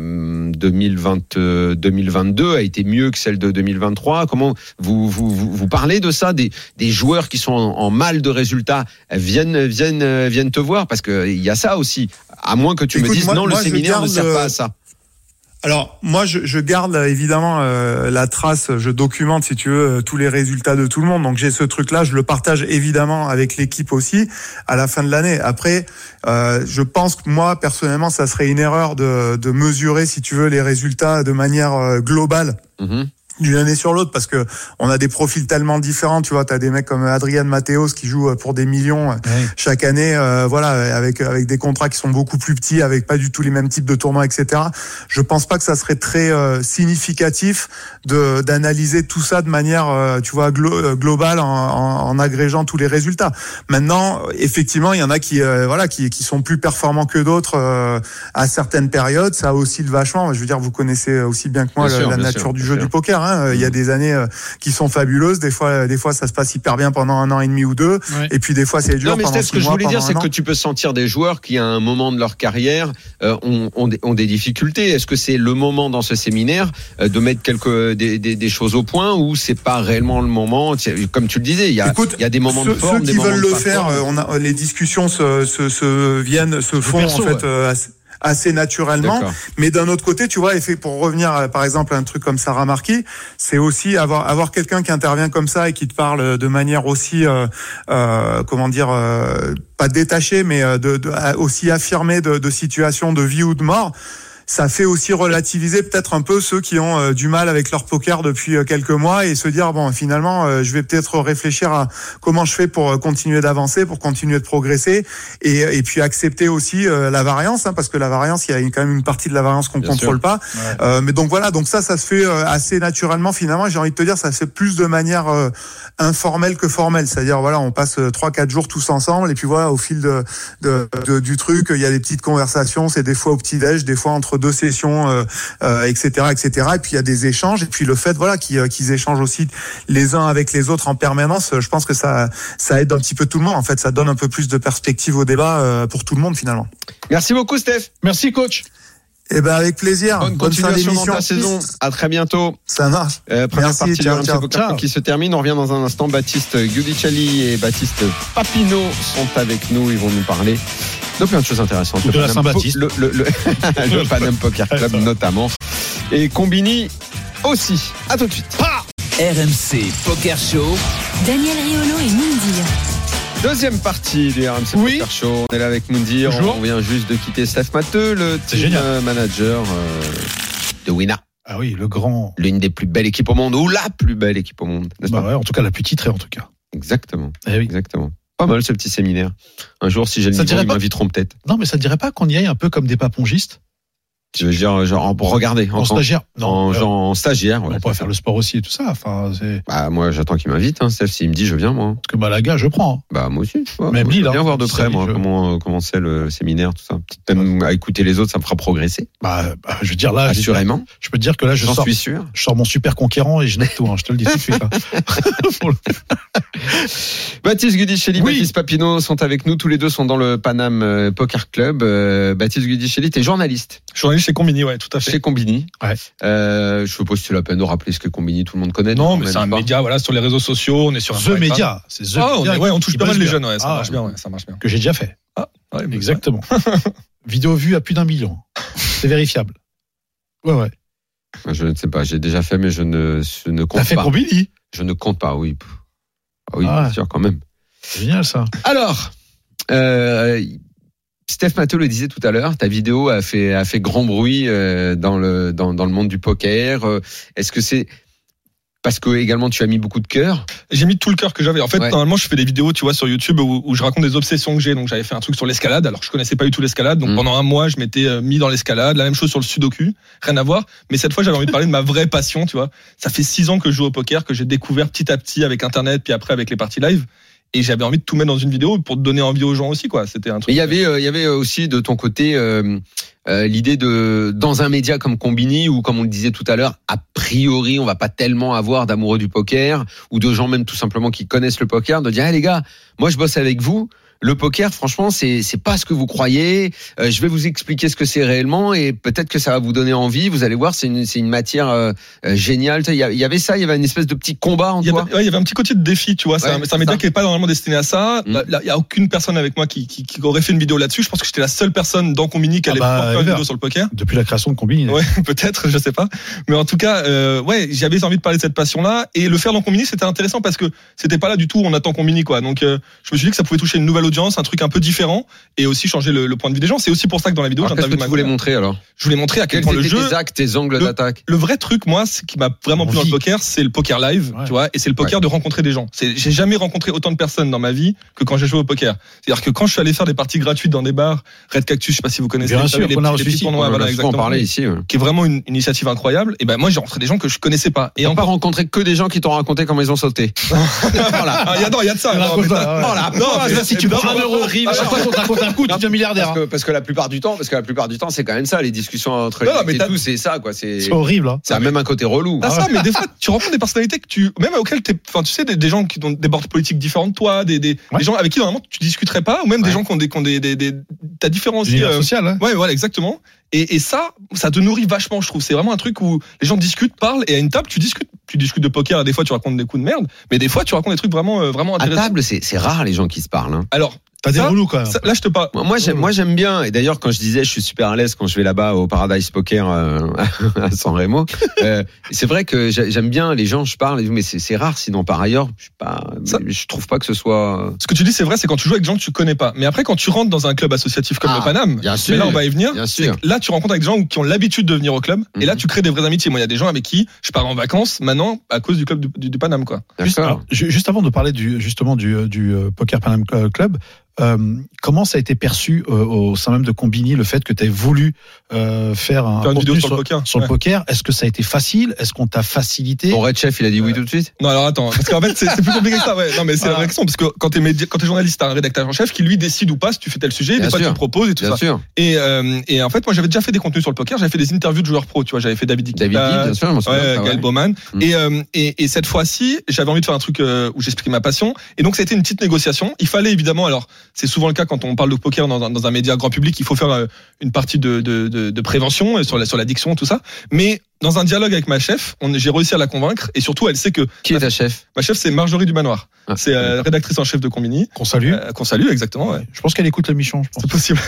2022 a été mieux que celle de 2023. Comment vous parlez de ça, des joueurs qui sont en mal de résultats viennent te voir, parce que il y a ça aussi. À moins que tu me dises non, le séminaire ne sert pas à ça. Alors moi je garde évidemment la trace, je documente si tu veux tous les résultats de tout le monde, donc j'ai ce truc là, je le partage évidemment avec l'équipe aussi à la fin de l'année. Après je pense que moi personnellement ça serait une erreur de mesurer si tu veux les résultats de manière globale. d'une année sur l'autre, parce que on a des profils tellement différents. Tu vois, t'as des mecs comme Adrian Mateos qui jouent pour des millions chaque année, avec des contrats qui sont beaucoup plus petits, avec pas du tout les mêmes types de tournois, etc. Je pense pas que ça serait très significatif d'analyser tout ça de manière, tu vois, globale en agrégeant tous les résultats. Maintenant, effectivement, il y en a qui sont plus performants que d'autres à certaines périodes. Ça oscille vachement. Je veux dire, vous connaissez aussi bien que moi la nature du jeu du poker. Il y a des années qui sont fabuleuses. Des fois, ça se passe hyper bien pendant 1 an et demi ou 2. Et puis des fois, c'est dur. Non, mais pendant ce que je voulais dire, c'est que tu peux sentir des joueurs qui, à un moment de leur carrière, ont des difficultés. Est-ce que c'est le moment dans ce séminaire de mettre des choses au point, ou c'est pas réellement le moment? Comme tu le disais, il y a des moments de forme, ceux qui veulent le faire. Les discussions se font en fait assez naturellement. D'accord. Mais d'un autre côté, tu vois, pour revenir par exemple à un truc comme Sarah Marquis, c'est aussi avoir quelqu'un qui intervient comme ça et qui te parle de manière aussi pas détachée, mais aussi affirmée de situations de vie ou de mort. Ça fait aussi relativiser peut-être un peu ceux qui ont du mal avec leur poker depuis quelques mois et se dire bon, finalement je vais peut-être réfléchir à comment je fais pour continuer d'avancer, pour continuer de progresser, et puis accepter aussi la variance, parce que la variance, il y a quand même une partie de la variance qu'on contrôle pas. Mais donc voilà, donc ça se fait assez naturellement finalement. J'ai envie de te dire, ça se fait plus de manière informelle que formelle. C'est-à-dire voilà, on passe 3-4 jours tous ensemble et puis voilà, au fil du truc, il y a des petites conversations. C'est des fois au petit-déj, des fois entre 2 sessions, etc. Et puis il y a des échanges, et puis le fait qu'ils échangent aussi les uns avec les autres en permanence, je pense que ça aide un petit peu tout le monde. En fait, ça donne un peu plus de perspective au débat pour tout le monde finalement. Merci beaucoup, Steph. Merci, coach. Avec plaisir. Bonne continuation dans ta saison. À très bientôt. Ça marche. Première partie de RMC Poker qui se termine. On revient dans un instant. Baptiste Giudicelli et Baptiste Papineau sont avec nous. Ils vont nous parler de plein de choses intéressantes. De la Saint-Baptiste. Le Paname Poker Club notamment. Et Combini aussi. À tout de suite. RMC Poker Show. Daniel Riolo et Moundir. Deuxième partie du RMC Poker Show. On est là avec Moundir. On vient juste de quitter Steph Matteux, le team manager de Wina. Ah oui, le grand. L'une des plus belles équipes au monde, ou la plus belle équipe au monde, n'est-ce pas? Ouais, en tout cas, la plus titrée, en tout cas. Exactement. Oui. Exactement. Pas mal ce petit séminaire. Un jour, si j'ai le niveau, ils m'inviteront peut-être. Non, mais ça ne dirait pas qu'on y aille un peu comme des papongistes? Tu veux dire, genre, pour regarder. En stagiaire? Non. En stagiaire. On pourrait faire le sport aussi et tout ça. Enfin, moi, j'attends qu'il m'invite, Steph. S'il me dit, je viens, moi. Parce que Malaga, je prends. Moi aussi. Même Lille. Je viens voir de près, moi, comment c'est le séminaire, tout ça. Peut-être même à écouter les autres, ça me fera progresser. Je veux dire, là. Assurément. Je peux te dire que là, j'en suis sûr. Je sors mon super conquérant et je note tout, je te le dis tout de suite, Baptiste Giudicelli, Baptiste Papineau sont avec nous. Tous les deux sont dans le Paname Poker Club. Baptiste Giudicelli, t'es journaliste. Journaliste chez Combini, ouais, tout à fait. Chez Combini. Ouais. Je suppose que c'est la peine de rappeler ce que Combini, tout le monde connaît. Non, mais c'est un média, sur les réseaux sociaux, on est sur The Média. C'est The Média. On touche pas mal les jeunes, ça marche bien, ça marche bien. Que j'ai déjà fait. Exactement. Vidéo vue à plus d'1 million. C'est vérifiable. Ouais. Je ne sais pas, j'ai déjà fait, mais je ne compte pas. T'as fait Combini? Je ne compte pas, oui. Oui, bien sûr, quand même. C'est génial, ça. Alors, Steph Matteux le disait tout à l'heure, ta vidéo a fait grand bruit dans le monde du poker. Est-ce que c'est parce que également tu as mis beaucoup de cœur? J'ai mis tout le cœur que j'avais. En fait, normalement, je fais des vidéos, tu vois, sur YouTube où je raconte des obsessions que j'ai. Donc, j'avais fait un truc sur l'escalade. Alors, je connaissais pas du tout l'escalade. Donc, pendant un mois, je m'étais mis dans l'escalade. La même chose sur le sudoku. Rien à voir. Mais cette fois, j'avais envie de parler de ma vraie passion, tu vois. Ça fait 6 ans que je joue au poker, que j'ai découvert petit à petit avec Internet, puis après avec les parties live. Et j'avais envie de tout mettre dans une vidéo pour te donner envie aux gens aussi, quoi. C'était un truc. Mais il y avait aussi de ton côté l'idée dans un média comme Combini, où, comme on le disait tout à l'heure, a priori on va pas tellement avoir d'amoureux du poker ou de gens même tout simplement qui connaissent le poker, de dire les gars, moi je bosse avec vous. Le poker, franchement, c'est pas ce que vous croyez. Je vais vous expliquer ce que c'est réellement et peut-être que ça va vous donner envie. Vous allez voir, c'est une matière géniale. Il y avait ça, il y avait une espèce de petit combat en toi. Il y avait un petit côté de défi, tu vois. C'est un média qui est pas normalement destiné à ça. Il y a aucune personne avec moi qui aurait fait une vidéo là-dessus. Je pense que j'étais la seule personne dans Combini qui allait pouvoir faire une vidéo sur le poker. Depuis la création de Combini. Ouais, peut-être, je sais pas. Mais en tout cas, j'avais envie de parler de cette passion-là et le faire dans Combini, c'était intéressant parce que c'était pas là du tout. On attend Combini, quoi. Donc, je me suis dit que ça pouvait toucher une nouvelle audience audience, un truc un peu différent, et aussi changer le point de vue des gens. C'est aussi pour ça que dans la vidéo, qu'est-ce que tu voulais montrer alors? Je voulais montrer à quel point le jeu, tes actes, tes angles d'attaque. Le vrai truc, moi, ce qui m'a vraiment plu dans le poker, c'est le poker live, tu vois, et c'est le poker de rencontrer des gens. J'ai jamais rencontré autant de personnes dans ma vie que quand j'ai joué au poker. C'est-à-dire que quand je suis allé faire des parties gratuites dans des bars, Red Cactus, je sais pas si vous connaissez, bien sûr, les petits tournois, voilà, exactement. Parler ici, qui est vraiment une initiative incroyable. Et ben moi, j'ai rencontré des gens que je connaissais pas. Et on pas rencontré que des gens qui t'ont raconté comment ils ont sauté. Voilà. Il y a de ça. Si tu prends 1 euro, à chaque fois qu'on te raconte un coup, tu deviens milliardaire. Parce que la plupart du temps, c'est quand même ça, les discussions entre les tout, c'est ça, quoi. C'est horrible, hein. Ça a même un côté relou. Ça, mais des fois, tu rencontres des personnalités même auxquelles tu sais, des gens qui ont des bords politiques différents de toi, des gens avec qui normalement tu discuterais pas, ou même des gens qui ont t'as différents aussi. Social, hein. Ouais, voilà, exactement. Et ça te nourrit vachement, je trouve. C'est vraiment un truc où les gens discutent, parlent, et à une table, tu discutes de poker, et des fois tu racontes des coups de merde, mais des fois tu racontes des trucs vraiment intéressants. À table, c'est rare les gens qui se parlent, hein. Alors, t'as des relous quand même. Là, je te parle. Moi, j'aime bien. Et d'ailleurs, quand je disais, je suis super à l'aise quand je vais là-bas au Paradise Poker à San Remo. C'est vrai que j'aime bien les gens. Je parle, mais c'est rare. Sinon, par ailleurs, je trouve pas que ce soit. Ce que tu dis, c'est vrai, c'est quand tu joues avec des gens que tu connais pas. Mais après, quand tu rentres dans un club associatif comme le Paname, mais là, on va y venir. Là, tu rencontres avec des gens qui ont l'habitude de venir au club. Et là, tu crées des vraies amitiés. Moi, il y a des gens avec qui je pars en vacances maintenant à cause du club du Paname, quoi. Juste avant de parler du Poker Paname Club. Comment ça a été perçu au sein même de Combini, le fait que tu aies voulu faire une vidéo sur le poker? Est-ce que ça a été facile? Est-ce qu'on t'a facilité? Ton Red Chef, il a dit oui tout de suite? Non, alors attends, parce qu'en fait c'est plus compliqué que ça. Ouais. Non, mais c'est la vraie question, parce que quand t'es journaliste, t'as un rédacteur en chef qui lui décide ou pas si tu fais tel sujet, des fois tu le proposes et tout ça. Sûr. Et en fait, moi j'avais déjà fait des contenus sur le poker, j'avais fait des interviews de joueurs pro, tu vois, j'avais fait David Dick, bien sûr, Gaël Bowman. Et cette fois-ci, j'avais envie de faire un truc où j'expliquais ma passion, et donc ça a été une petite négociation. Il fallait évidemment, alors c'est souvent le cas quand on parle de poker dans un média grand public, il faut faire une partie de prévention sur l'addiction, tout ça. Mais dans un dialogue avec ma chef, j'ai réussi à la convaincre, et surtout elle sait que... Qui est ta chef? Ma chef, c'est Marjorie Dumanoir. C'est rédactrice en chef de Combini. Qu'on salue. Exactement. Ouais. Je pense qu'elle écoute l'émission, je pense. C'est possible.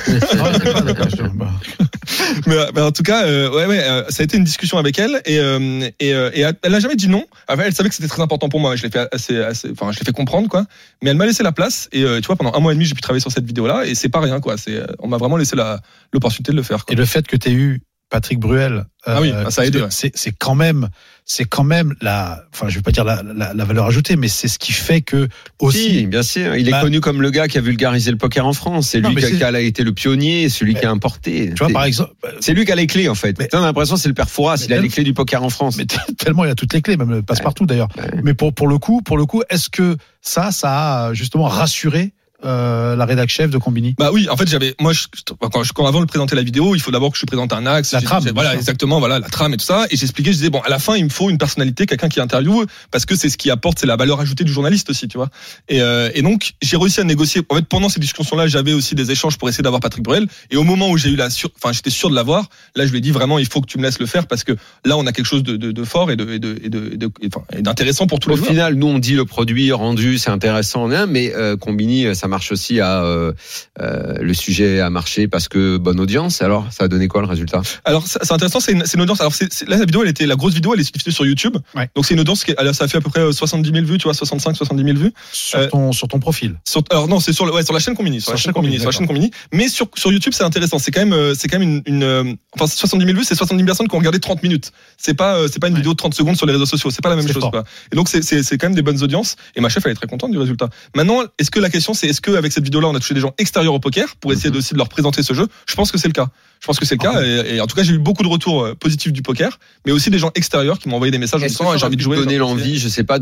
Mais en tout cas, ça a été une discussion avec elle, et elle a jamais dit non. Elle savait que c'était très important pour moi. Je l'ai fait je l'ai fait comprendre, quoi. Mais elle m'a laissé la place, et tu vois, pendant 1 mois et demi, j'ai pu travailler sur cette vidéo-là, et c'est pas rien, quoi. On m'a vraiment laissé l'opportunité de le faire, quoi. Et le fait que tu aies eu Patrick Bruel, ça a aidé. Ouais. C'est quand même je vais pas dire la valeur ajoutée, mais c'est ce qui fait que aussi. Si, bien sûr, il est connu comme le gars qui a vulgarisé le poker en France. C'est lui qui a été le pionnier, celui qui a importé. Tu vois, par exemple, c'est lui qui a les clés en fait. T'as l'impression que c'est le père Fouras, il a les clés du poker en France. Mais tellement il a toutes les clés, même passe-partout d'ailleurs. Mais pour le coup, est-ce que ça a justement rassuré la rédac chef de Combini? Bah oui, en fait quand avant de présenter la vidéo, il faut d'abord que je présente un axe, la trame, voilà, exactement, voilà, la trame et tout ça, et j'expliquais, je disais bon, à la fin il me faut une personnalité, quelqu'un qui interviewe, parce que c'est ce qui apporte, c'est la valeur ajoutée du journaliste aussi, tu vois. Et donc j'ai réussi à négocier. En fait, pendant ces discussions-là, j'avais aussi des échanges pour essayer d'avoir Patrick Bruel, et au moment où j'ai eu j'étais sûr de l'avoir, là je lui ai dit vraiment il faut que tu me laisses le faire, parce que là on a quelque chose de fort et d'intéressant pour tous les joueurs. Au final, nous on dit le produit rendu, c'est intéressant, mais Combini, ça marche aussi à le sujet a marché parce que bonne audience. Alors ça a donné quoi le résultat? Alors c'est intéressant, c'est une audience. Alors là la vidéo, la grosse vidéo, elle est diffusée sur YouTube. Ouais. Donc c'est une audience ça fait à peu près 70 000 vues, tu vois, 65-70 000 vues sur ton profil. Alors non, c'est sur la chaîne Combini, sur la chaîne Combini. Mais sur YouTube, c'est intéressant. C'est quand même une 70 000 vues, c'est 70 000 personnes qui ont regardé 30 minutes. C'est pas une vidéo de 30 secondes sur les réseaux sociaux. C'est pas la même chose, quoi. Et donc c'est quand même des bonnes audiences. Et ma chef, elle est très contente du résultat. Maintenant, la question c'est est-ce que avec cette vidéo-là, on a touché des gens extérieurs au poker pour essayer aussi de leur présenter ce jeu? Je pense que c'est le cas. Et en tout cas, j'ai eu beaucoup de retours positifs du poker, mais aussi des gens extérieurs qui m'ont envoyé des messages en disant j'ai envie de jouer. Donner l'envie, je sais pas,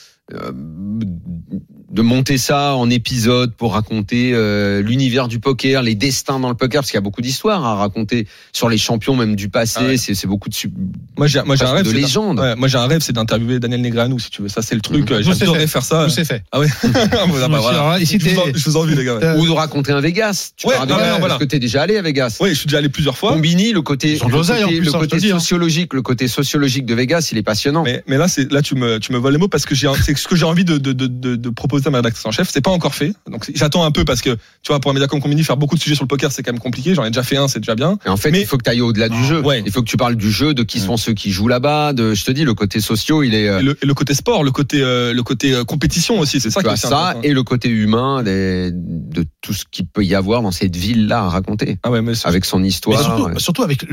de monter ça en épisode pour raconter l'univers du poker, les destins dans le poker, parce qu'il y a beaucoup d'histoires à raconter sur les champions même du passé. Ah ouais. C'est beaucoup de moi j'ai un rêve de légende. Moi j'ai un rêve, c'est d'interviewer Daniel Negreanu, si tu veux. Ça c'est le truc. J'adorerais faire ça. C'est fait. Ah ouais. Voilà. Je vous envie les gars. Ou de raconter un Vegas. Tu vois, parce que t'es déjà allé à Vegas. Oui, je suis déjà allé plusieurs fois. Combini, le côté sociologique de Vegas, il est passionnant. Mais là tu me voles les mots, parce que c'est ce que j'ai envie de proposer à ma rédactrice en chef. C'est pas encore fait. Donc j'attends un peu parce que tu vois, pour un média comme Combini, faire beaucoup de sujets sur le poker, c'est quand même compliqué. J'en ai déjà fait un, c'est déjà bien. Et en fait, il faut que tu ailles au-delà du jeu. Ouais. Il faut que tu parles du jeu, de qui sont ceux qui jouent là-bas. Je te dis, le côté socio, il est. Et le côté sport, le côté compétition aussi, c'est ça qui est ça, et le côté humain de tout ce qu'il peut y avoir dans cette ville-là à raconter. Ah ouais, mais avec son histoire. Mais surtout avec,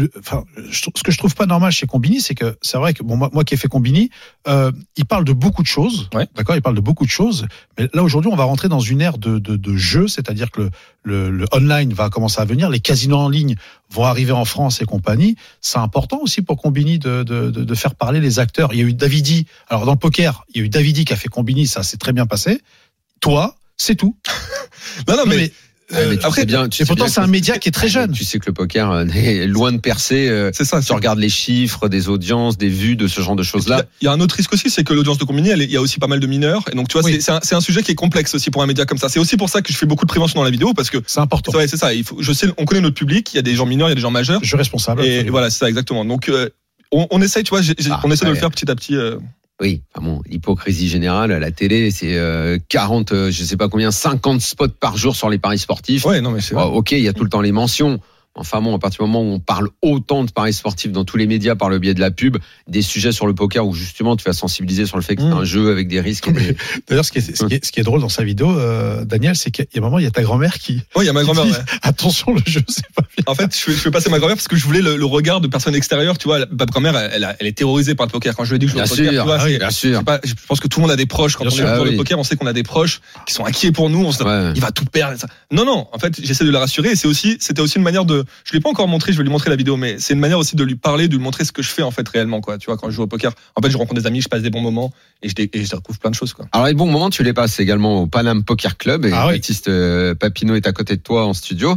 ce que je trouve pas normal chez Combini, c'est que c'est vrai que moi qui ai fait Combini, il parle de beaucoup de choses. Ouais. D'accord, il parle de beaucoup de choses. Mais là aujourd'hui, on va rentrer dans une ère de jeu, c'est-à-dire que le online va commencer à venir, les casinos en ligne vont arriver en France et compagnie. C'est important aussi pour Combini de faire parler les acteurs. Il y a eu Davidi. Alors dans le poker, il y a eu Davidi qui a fait Combini, ça s'est très bien passé. Toi, c'est tout. non, mais après, pourtant, c'est un média qui est très jeune. Tu sais que le poker est loin de percer. C'est ça. Tu regardes les chiffres des audiences, des vues, de ce genre de choses-là. Il y a un autre risque aussi, c'est que l'audience de Combini, il y a aussi pas mal de mineurs. Et donc, tu vois, c'est un sujet qui est complexe aussi pour un média comme ça. C'est aussi pour ça que je fais beaucoup de prévention dans la vidéo, parce que c'est important. C'est ça. Je sais, on connaît notre public. Il y a des gens mineurs, il y a des gens majeurs. Je suis responsable. Et voilà, c'est ça exactement. Donc, on essaye, tu vois, on essaie de le faire petit à petit. Oui, l'hypocrisie générale à la télé, c'est 40, je sais pas combien, 50 spots par jour sur les paris sportifs. Ouais, non mais c'est vrai. Ok, il y a tout le temps les mentions. Enfin bon, à partir du moment où on parle autant de paris sportifs dans tous les médias par le biais de la pub, des sujets sur le poker où justement tu vas sensibiliser sur le fait que c'est un jeu avec des risques. D'ailleurs, ce qui est drôle dans sa vidéo, Daniel, c'est qu'il y a un moment, il y a ta grand-mère qui. Oui, il y a ma grand-mère. Dit, attention, le jeu, c'est pas bien. En fait, je fais passer ma grand-mère parce que je voulais le regard de personnes extérieures. Tu vois, ma grand-mère, elle est terrorisée par le poker. Quand je lui ai dit que je jouais au poker, tu vois, bien sûr. Je pense que tout le monde a des proches. Quand on est dans le poker, on sait qu'on a des proches qui sont inquiets pour nous. On se dit, il va tout perdre. Non. En fait, j'essaie de la rassurer. Et c'était aussi une manière de. Je l'ai pas encore montré. Je vais lui montrer la vidéo, mais c'est une manière aussi de lui parler, de lui montrer ce que je fais en fait réellement, quoi. Tu vois, quand je joue au poker, en fait, je rencontre des amis, je passe des bons moments et je découvre plein de choses, quoi. Alors les bons moments, tu les passes également au Paname Poker Club et Baptiste Papineau est à côté de toi en studio.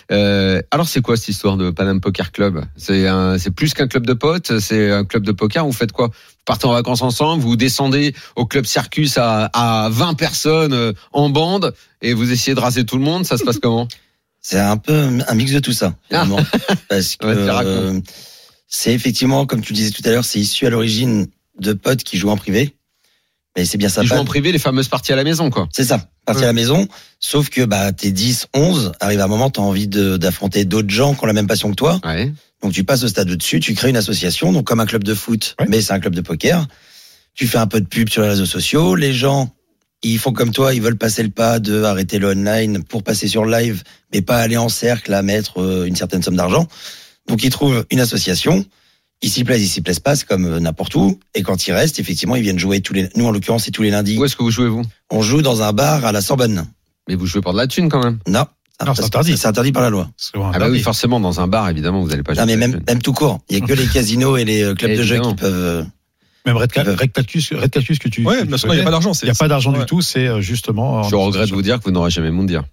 Alors c'est quoi cette histoire de Paname Poker Club ? C'est plus qu'un club de potes, c'est un club de poker. Vous faites quoi ? Vous partez en vacances ensemble, vous descendez au club Circus à 20 personnes en bande et vous essayez de raser tout le monde. Ça se passe comment ? C'est un peu un mix de tout ça, finalement. Parce que c'est effectivement, comme tu le disais tout à l'heure, c'est issu à l'origine de potes qui jouent en privé. Mais c'est bien ça. Ils jouent en privé, les fameuses parties à la maison, quoi. C'est ça, parties à la maison. Sauf que t'es 10, 11, arrive un moment, t'as envie d'affronter d'autres gens qui ont la même passion que toi. Ouais. Donc tu passes au stade au-dessus, tu crées une association, donc comme un club de foot, mais c'est un club de poker. Tu fais un peu de pub sur les réseaux sociaux, les gens... Ils font comme toi, ils veulent passer le pas de arrêter le online pour passer sur le live, mais pas aller en cercle à mettre une certaine somme d'argent. Donc ils trouvent une association, ils s'y plaisent pas, c'est comme n'importe où. Et quand ils restent, effectivement, ils viennent jouer nous en l'occurrence, c'est tous les lundis. Où est-ce que vous jouez vous ? On joue dans un bar à la Sorbonne. Mais vous jouez pour de la thune quand même ? Non, c'est interdit. C'est interdit par la loi. Ah bah oui, forcément, dans un bar, évidemment, vous n'allez pas jouer. Non, mais même tout court. Il y a que les casinos et les clubs de jeux qui peuvent. Même Red Cactus que tu. Ouais, mais il n'y a pas d'argent. Il n'y a pas d'argent du tout, c'est justement. Je regrette de vous dire que vous n'aurez jamais Moundir.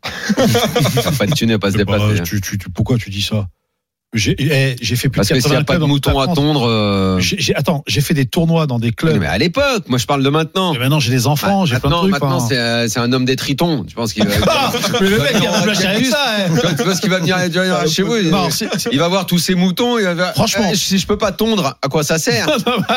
Pas de thune et pas se déplacer. Pourquoi tu dis ça ? J'ai fait plus parce de 80 que s'il n'y a pas de mouton à tondre. J'ai fait des tournois dans des clubs. Mais à l'époque, moi je parle de maintenant. Mais maintenant j'ai des enfants, j'ai plein de trucs. Maintenant c'est un homme des tritons. Tu penses qu'il va. Mais le mec il a avec ça. Tu penses qu'il va venir chez vous. Il va voir tous ces moutons. Franchement, si je peux pas tondre, à quoi ça sert ?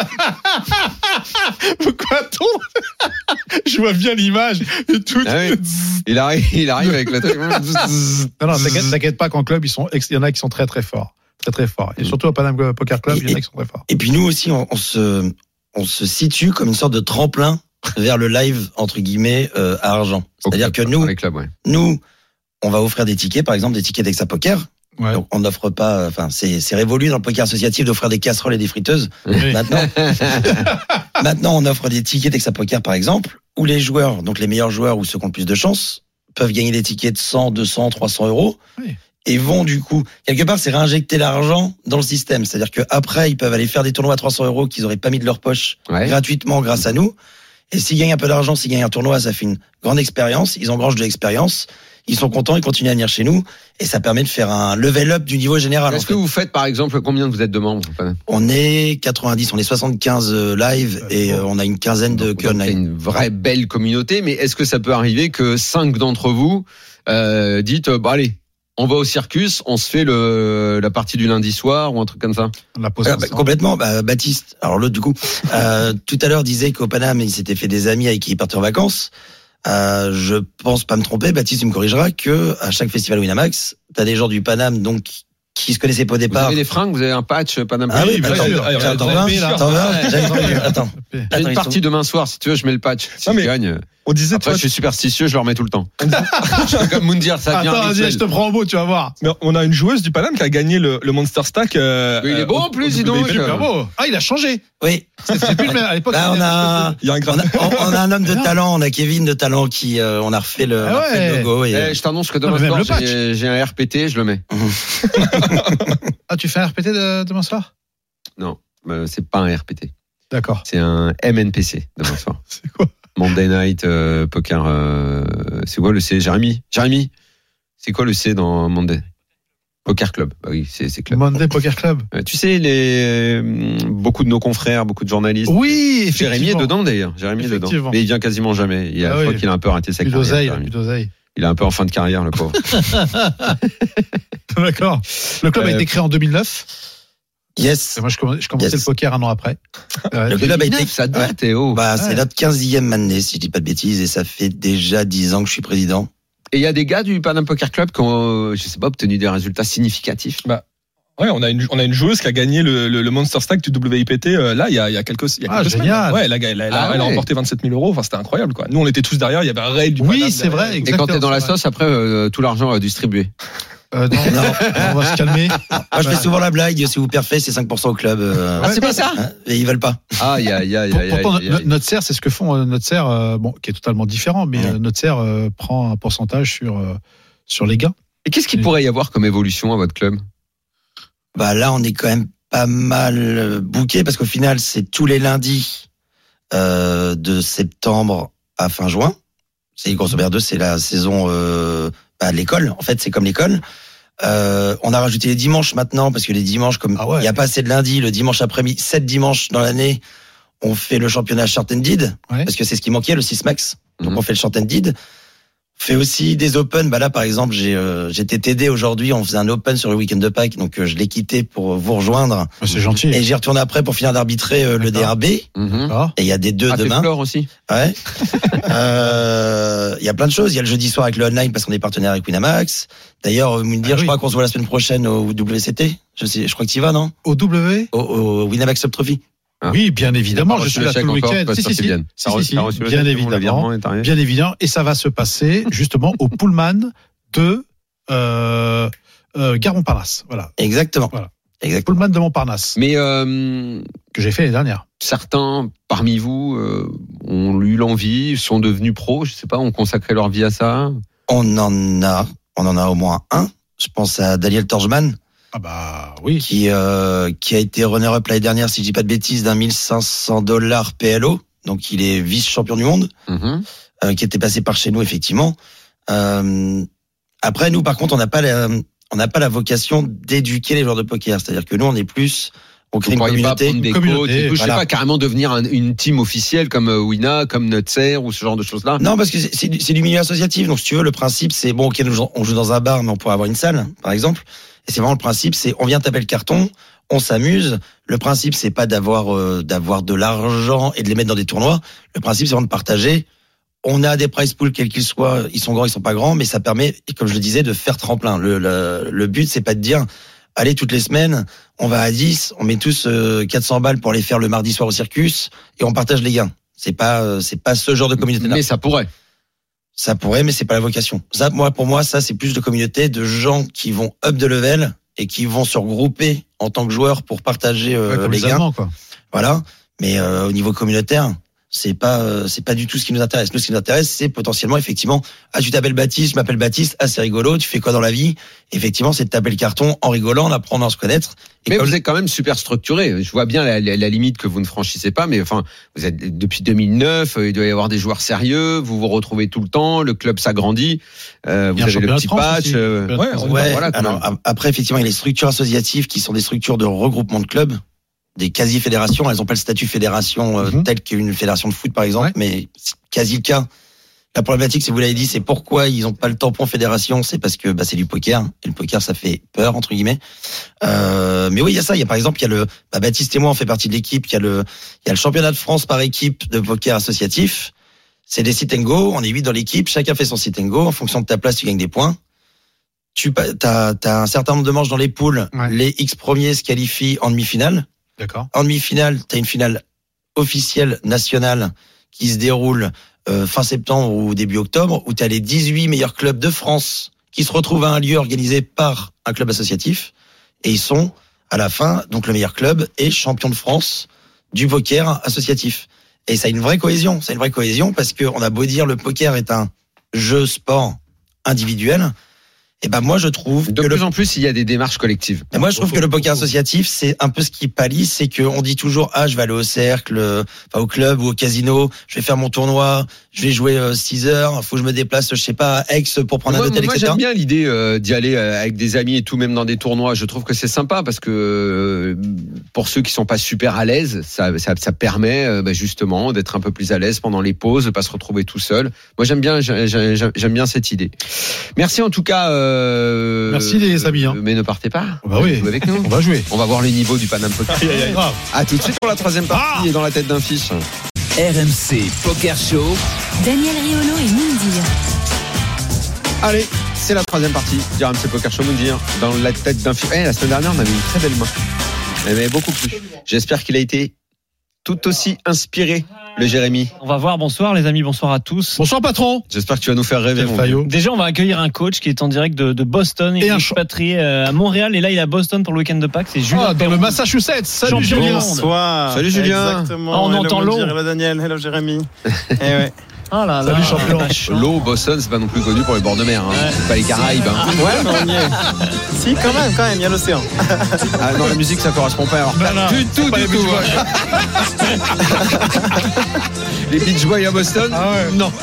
Pourquoi tondre ? Je vois bien l'image et tout. Il arrive avec le truc. Non, t'inquiète pas qu'en club il y en a qui sont très très forts. Très fort. Et surtout à Paname Poker Club, il y en a qui sont très forts. Et puis nous aussi, on se situe comme une sorte de tremplin vers le live, entre guillemets, à argent. C'est-à-dire que nous, on va offrir des tickets, par exemple, des tickets d'Exa Poker. Ouais. Donc on n'offre pas, c'est révolu dans le poker associatif d'offrir des casseroles et des friteuses. Oui. Maintenant, on offre des tickets d'Exa Poker, par exemple, où les joueurs, donc les meilleurs joueurs ou ceux qui ont le plus de chance, peuvent gagner des tickets de 100, 200, 300 euros. Oui. Et vont du coup, quelque part, c'est réinjecter l'argent dans le système. C'est-à-dire qu'après, ils peuvent aller faire des tournois à 300 euros qu'ils n'auraient pas mis de leur poche gratuitement grâce à nous. Et s'ils gagnent un peu d'argent, s'ils gagnent un tournoi, ça fait une grande expérience. Ils engrangent de l'expérience. Ils sont contents, ils continuent à venir chez nous. Et ça permet de faire un level up du niveau général. Est-ce que vous faites, par exemple, combien vous êtes de membres ? On est 90, on est 75 live et on a une quinzaine de queues online. C'est une vraie belle communauté. Mais est-ce que ça peut arriver que 5 d'entre vous dites, allez, on va au circus, on se fait la partie du lundi soir ou un truc comme ça. Complètement. Baptiste. Alors l'autre du coup, tout à l'heure disait qu'au Paname il s'était fait des amis avec qui il partait en vacances. Je pense pas me tromper, Baptiste, il me corrigera, que à chaque festival Winamax, t'as des gens du Paname donc qui se connaissaient pas au départ. Vous avez des fringues, vous avez un patch Paname. Ah oui, attends. J'ai une partie demain soir, si tu veux, je mets le patch. Si je gagne. On disait, après, je suis superstitieux, je le remets tout le temps. Je fais comme Moundir, ça vient. Attends, vas-y, je te prends en beau, tu vas voir. Mais on a une joueuse du Paname qui a gagné le Monster Stack. Il est beau en plus, dis donc. Super beau. Ah, il a changé. Oui. C'est plus le même à l'époque. Là, on a un homme de talent, on a Kevin de talent qui, on a refait le logo. Je t'annonce que demain soir, j'ai un RPT, je le mets. Ah, tu fais un RPT demain soir? Non, c'est pas un RPT. D'accord. C'est un MNPC demain soir. C'est quoi? Monday Night Poker. C'est quoi le C? Jérémy, c'est quoi le C dans Monday Poker Club? Bah oui, c'est club. Monday Poker Club. Tu sais, beaucoup de nos confrères, beaucoup de journalistes. Oui, effectivement. Jérémy est dedans d'ailleurs. Jérémy est dedans. Mais il vient quasiment jamais. Je crois qu'il a un peu arrêté sa carrière. Plus d'oseille. Il est un peu en fin de carrière, le pauvre. D'accord. Le club a été créé en 2009. Yes. Et moi, je commençais le poker un an après. Le club a été, ça date, Théo. C'est notre 15e année, si je dis pas de bêtises, et ça fait déjà 10 ans que je suis président. Et il y a des gars du Paname Poker Club qui ont, je sais pas, obtenu des résultats significatifs. Ouais, on a une joueuse qui a gagné le Monster Stack du WIPT là il y a quelques génial. semaines. Ouais, elle a remporté 27 000 euros. Enfin, c'était incroyable quoi. Nous on était tous derrière. Il y avait un raid du Paname. Oui, c'est vrai. Et quand t'es dans la sauce, après tout l'argent est distribué. Non, on va se calmer. Moi, je fais souvent la blague. Si vous perfez, c'est 5% au club. C'est pas ça. Et ils veulent pas. Pourtant, notre serre, c'est ce que font notre serre, qui est totalement différent, mais notre serre prend un pourcentage sur les gains. Et qu'est-ce qu'il pourrait y avoir comme évolution à votre club? Là, on est quand même pas mal booké parce qu'au final, c'est tous les lundis de septembre à fin juin. C'est grosso modo, c'est la saison l'école. En fait, c'est comme l'école. On a rajouté les dimanches maintenant parce que les dimanches, comme il y a pas assez de lundi, le dimanche après-midi, 7 dimanches dans l'année, on fait le championnat Short and Deed parce que c'est ce qui manquait, le 6 max. Donc on fait le Short and Deed. On fait aussi des Open. Là, par exemple, j'étais TD aujourd'hui. On faisait un Open sur le week-end de Pâques, donc je l'ai quitté pour vous rejoindre. C'est gentil. Et j'y retourne après pour finir d'arbitrer le DRB. Et il y a des 2 demain. Flore aussi. Ouais. Il y a plein de choses. Il y a le jeudi soir avec le online parce qu'on est partenaire avec Winamax. D'ailleurs, je crois qu'on se voit la semaine prochaine au WCT. Je crois que tu y vas, non? Au Winamax Sub Trophy. Oui, bien évidemment, je suis là tout le week-end. Bien évidemment. Bien évidemment. Et ça va se passer justement au Pullman de Gare Montparnasse. Voilà. Exactement. Voilà. Pullman de Montparnasse. Mais que j'ai fait l'année dernière. Certains parmi vous ont eu l'envie, sont devenus pros, je sais pas, ont consacré leur vie à ça. On en a au moins un. Je pense à Daniel Torjman. Oui. Qui a été runner-up l'année dernière, si je dis pas de bêtises, $1,500 PLO. Donc il est vice-champion du monde, qui était passé par chez nous effectivement. Après nous, par contre, on n'a pas la vocation d'éduquer les joueurs de poker. C'est-à-dire que nous, on est plus, on crée une communauté. Je sais pas, carrément devenir une team officielle comme Wina, comme Nutser ou ce genre de choses-là. Non, parce que c'est du milieu associatif. Donc si tu veux, le principe c'est bon, ok, on joue dans un bar, mais on pourrait avoir une salle, par exemple. Et c'est vraiment le principe, c'est on vient taper le carton, on s'amuse. Le principe, c'est pas d'avoir de l'argent et de les mettre dans des tournois. Le principe, c'est vraiment de partager. On a des prize pools, quels qu'ils soient, ils sont grands, ils sont pas grands, mais ça permet, comme je le disais, de faire tremplin. Le but, c'est pas de dire, allez, toutes les semaines, on va à 10, on met tous 400 balles pour aller faire le mardi soir au circus et on partage les gains. C'est pas ce genre de communauté-là. Mais ça pourrait. Ça pourrait, mais c'est pas la vocation. Ça, pour moi, ça, c'est plus de communauté de gens qui vont up de level et qui vont se regrouper en tant que joueurs pour partager les gains. Allemands, quoi. Voilà. Mais au niveau communautaire, c'est pas du tout ce qui nous intéresse. Nous, ce qui nous intéresse, c'est potentiellement, effectivement, tu t'appelles Baptiste, je m'appelle Baptiste, c'est rigolo, tu fais quoi dans la vie? Effectivement, c'est de taper le carton en rigolant, en apprenant à se connaître. Mais vous êtes quand même super structuré. Je vois bien la limite que vous ne franchissez pas, mais enfin, vous êtes depuis 2009, il doit y avoir des joueurs sérieux, vous vous retrouvez tout le temps, le club s'agrandit, vous avez le petit patch. Voilà, alors, après, effectivement, il y a les structures associatives qui sont des structures de regroupement de clubs. Des quasi-fédérations, elles n'ont pas le statut fédération tel qu'une fédération de foot par exemple, mais c'est quasi le cas. La problématique, c'est vous l'avez dit, c'est pourquoi ils ont pas le tampon fédération, c'est parce que c'est du poker. Et le poker, ça fait peur entre guillemets. Mais oui, il y a ça. Il y a par exemple, il y a Baptiste et moi, on fait partie de l'équipe. Il y a le championnat de France par équipe de poker associatif. C'est des sit and go. On est 8 dans l'équipe. Chacun fait son sit and go. En fonction de ta place, tu gagnes des points. T'as un certain nombre de manches dans les poules. Ouais. Les X premiers se qualifient en demi-finale. D'accord. En demi-finale, t'as une finale officielle nationale qui se déroule fin septembre ou début octobre, où tu as les 18 meilleurs clubs de France qui se retrouvent à un lieu organisé par un club associatif, et ils sont à la fin, donc le meilleur club est champion de France du poker associatif. Et ça a une vraie cohésion. C'est une vraie cohésion parce que on a beau dire le poker est un jeu sport individuel. Et moi je trouve de plus en plus il y a des démarches collectives. Et moi je trouve que le poker associatif c'est un peu ce qui pallie, c'est que on dit toujours je vais aller au cercle, au club ou au casino, je vais faire mon tournoi, je vais jouer 6 heures, faut que je me déplace je sais pas à Aix pour prendre un hôtel, etc. Moi j'aime bien l'idée d'y aller avec des amis et tout, même dans des tournois. Je trouve que c'est sympa parce que pour ceux qui sont pas super à l'aise, ça permet justement d'être un peu plus à l'aise pendant les pauses, de pas se retrouver tout seul. Moi j'aime bien cette idée. Merci en tout cas. Merci les amis. Mais ne partez pas. Oui. Jouez avec nous. On va jouer. On va voir les niveaux du Panam Poker. À tout de suite pour la troisième partie et dans la tête d'un fiche. RMC Poker Show. Daniel Riolo et Moundir. Allez, c'est la troisième partie du RMC Poker Show, Moundir. Dans la tête d'un fiche. La semaine dernière, on avait une très belle main. Elle m'avait beaucoup plu. J'espère qu'il a été tout aussi inspiré, le Jérémy. On va voir. Bonsoir les amis, bonsoir à tous. Bonsoir patron. J'espère que tu vas nous faire rêver, mon vieux. Déjà on va accueillir un coach qui est en direct de Boston. Il est expatrié à Montréal et là il est à Boston pour le week-end de Pâques. C'est Julien dans le Massachusetts. Salut Julien. Bonsoir. Salut Julien. Exactement. On entend l'eau. Hello Daniel, hello Jérémy. Ouais. Oh là là. Salut champion. L'eau, Boston, c'est pas non plus connu pour les bords de mer. C'est pas les Caraïbes. Ouais, mais on y est. Si, quand même, il y a l'océan. Non, la musique, ça correspond pas. Alors, du tout. Les Beach Boys à Boston. Non,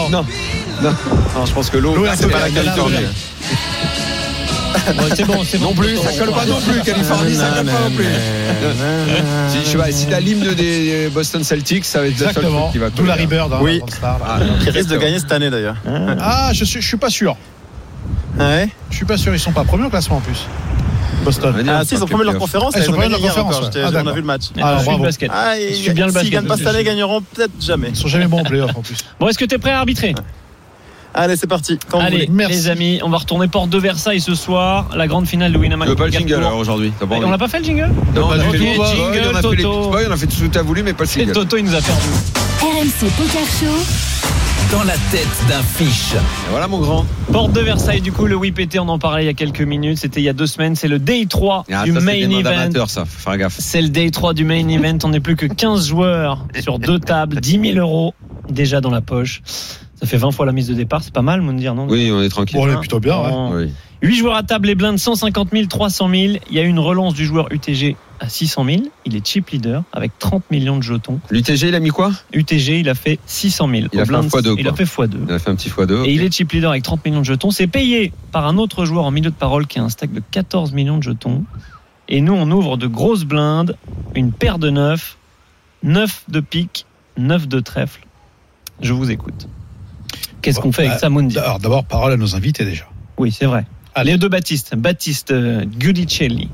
je pense que l'eau, c'est pas la Californie. C'est bon. Non plus, ça colle pas non plus. Californie, ça colle pas non plus. Si t'as l'hymne des Boston Celtics, ça va être la seule qui va coller. D'où Larry Bird, oui. Qui risque de gagner cette année d'ailleurs. Je suis pas sûr. Ouais. Je suis pas sûr, ils sont pas premiers au classement en plus. Boston. Si, ils sont premiers de leur conférence. Ils sont premiers de leur conférence. On a vu le match. Je suis le basket. Je suis bien le basket. S'ils gagnent pas cette année, ils gagneront peut-être jamais. Ils sont jamais bons en playoff en plus. Bon, est-ce que t'es prêt à arbitrer? Allez, c'est parti. Allez, les amis, on va retourner porte de Versailles ce soir. La grande finale de Winamax. Tu veux pas le jingle alors aujourd'hui? On n'a pas fait le jingle? Non, on a fait les jingle. On a fait les Beach Boys, on a fait tout ce que t'as voulu, mais pas le jingle. Et Toto, il nous a perdu. RMC Poker Show. Dans la tête d'un fiche. Et voilà mon grand. Porte de Versailles, du coup, le WIPT, on en parlait il y a quelques minutes. C'était il y a 2 semaines. C'est le Day 3 du main event. Ça, faut faire gaffe. C'est le Day 3 du main event. On n'est plus que 15 joueurs sur 2 tables. 10 000 euros déjà dans la poche. Ça fait 20 fois la mise de départ, c'est pas mal, Moundir, non? Oui, on est tranquille. On est plutôt bien, ouais. Oui. 8 joueurs à table, les blindes 150 000, 300 000. Il y a eu une relance du joueur UTG à 600 000. Il est chip leader avec 30 millions de jetons. L'UTG, il a mis quoi? UTG, il a fait 600 000. Il a fait un x2. Il a fait x2. Il a fait un petit x2. Et il est chip leader avec 30 millions de jetons. C'est payé par un autre joueur en milieu de parole qui a un stack de 14 millions de jetons. Et nous, on ouvre de grosses blindes, une paire de 9, 9 de pique, 9 de trèfle. Je vous écoute. Qu'est-ce qu'on fait avec ça, Moundir? Alors d'abord, parole à nos invités déjà. Oui, c'est vrai. Allez. Les deux Baptiste Guidicelli.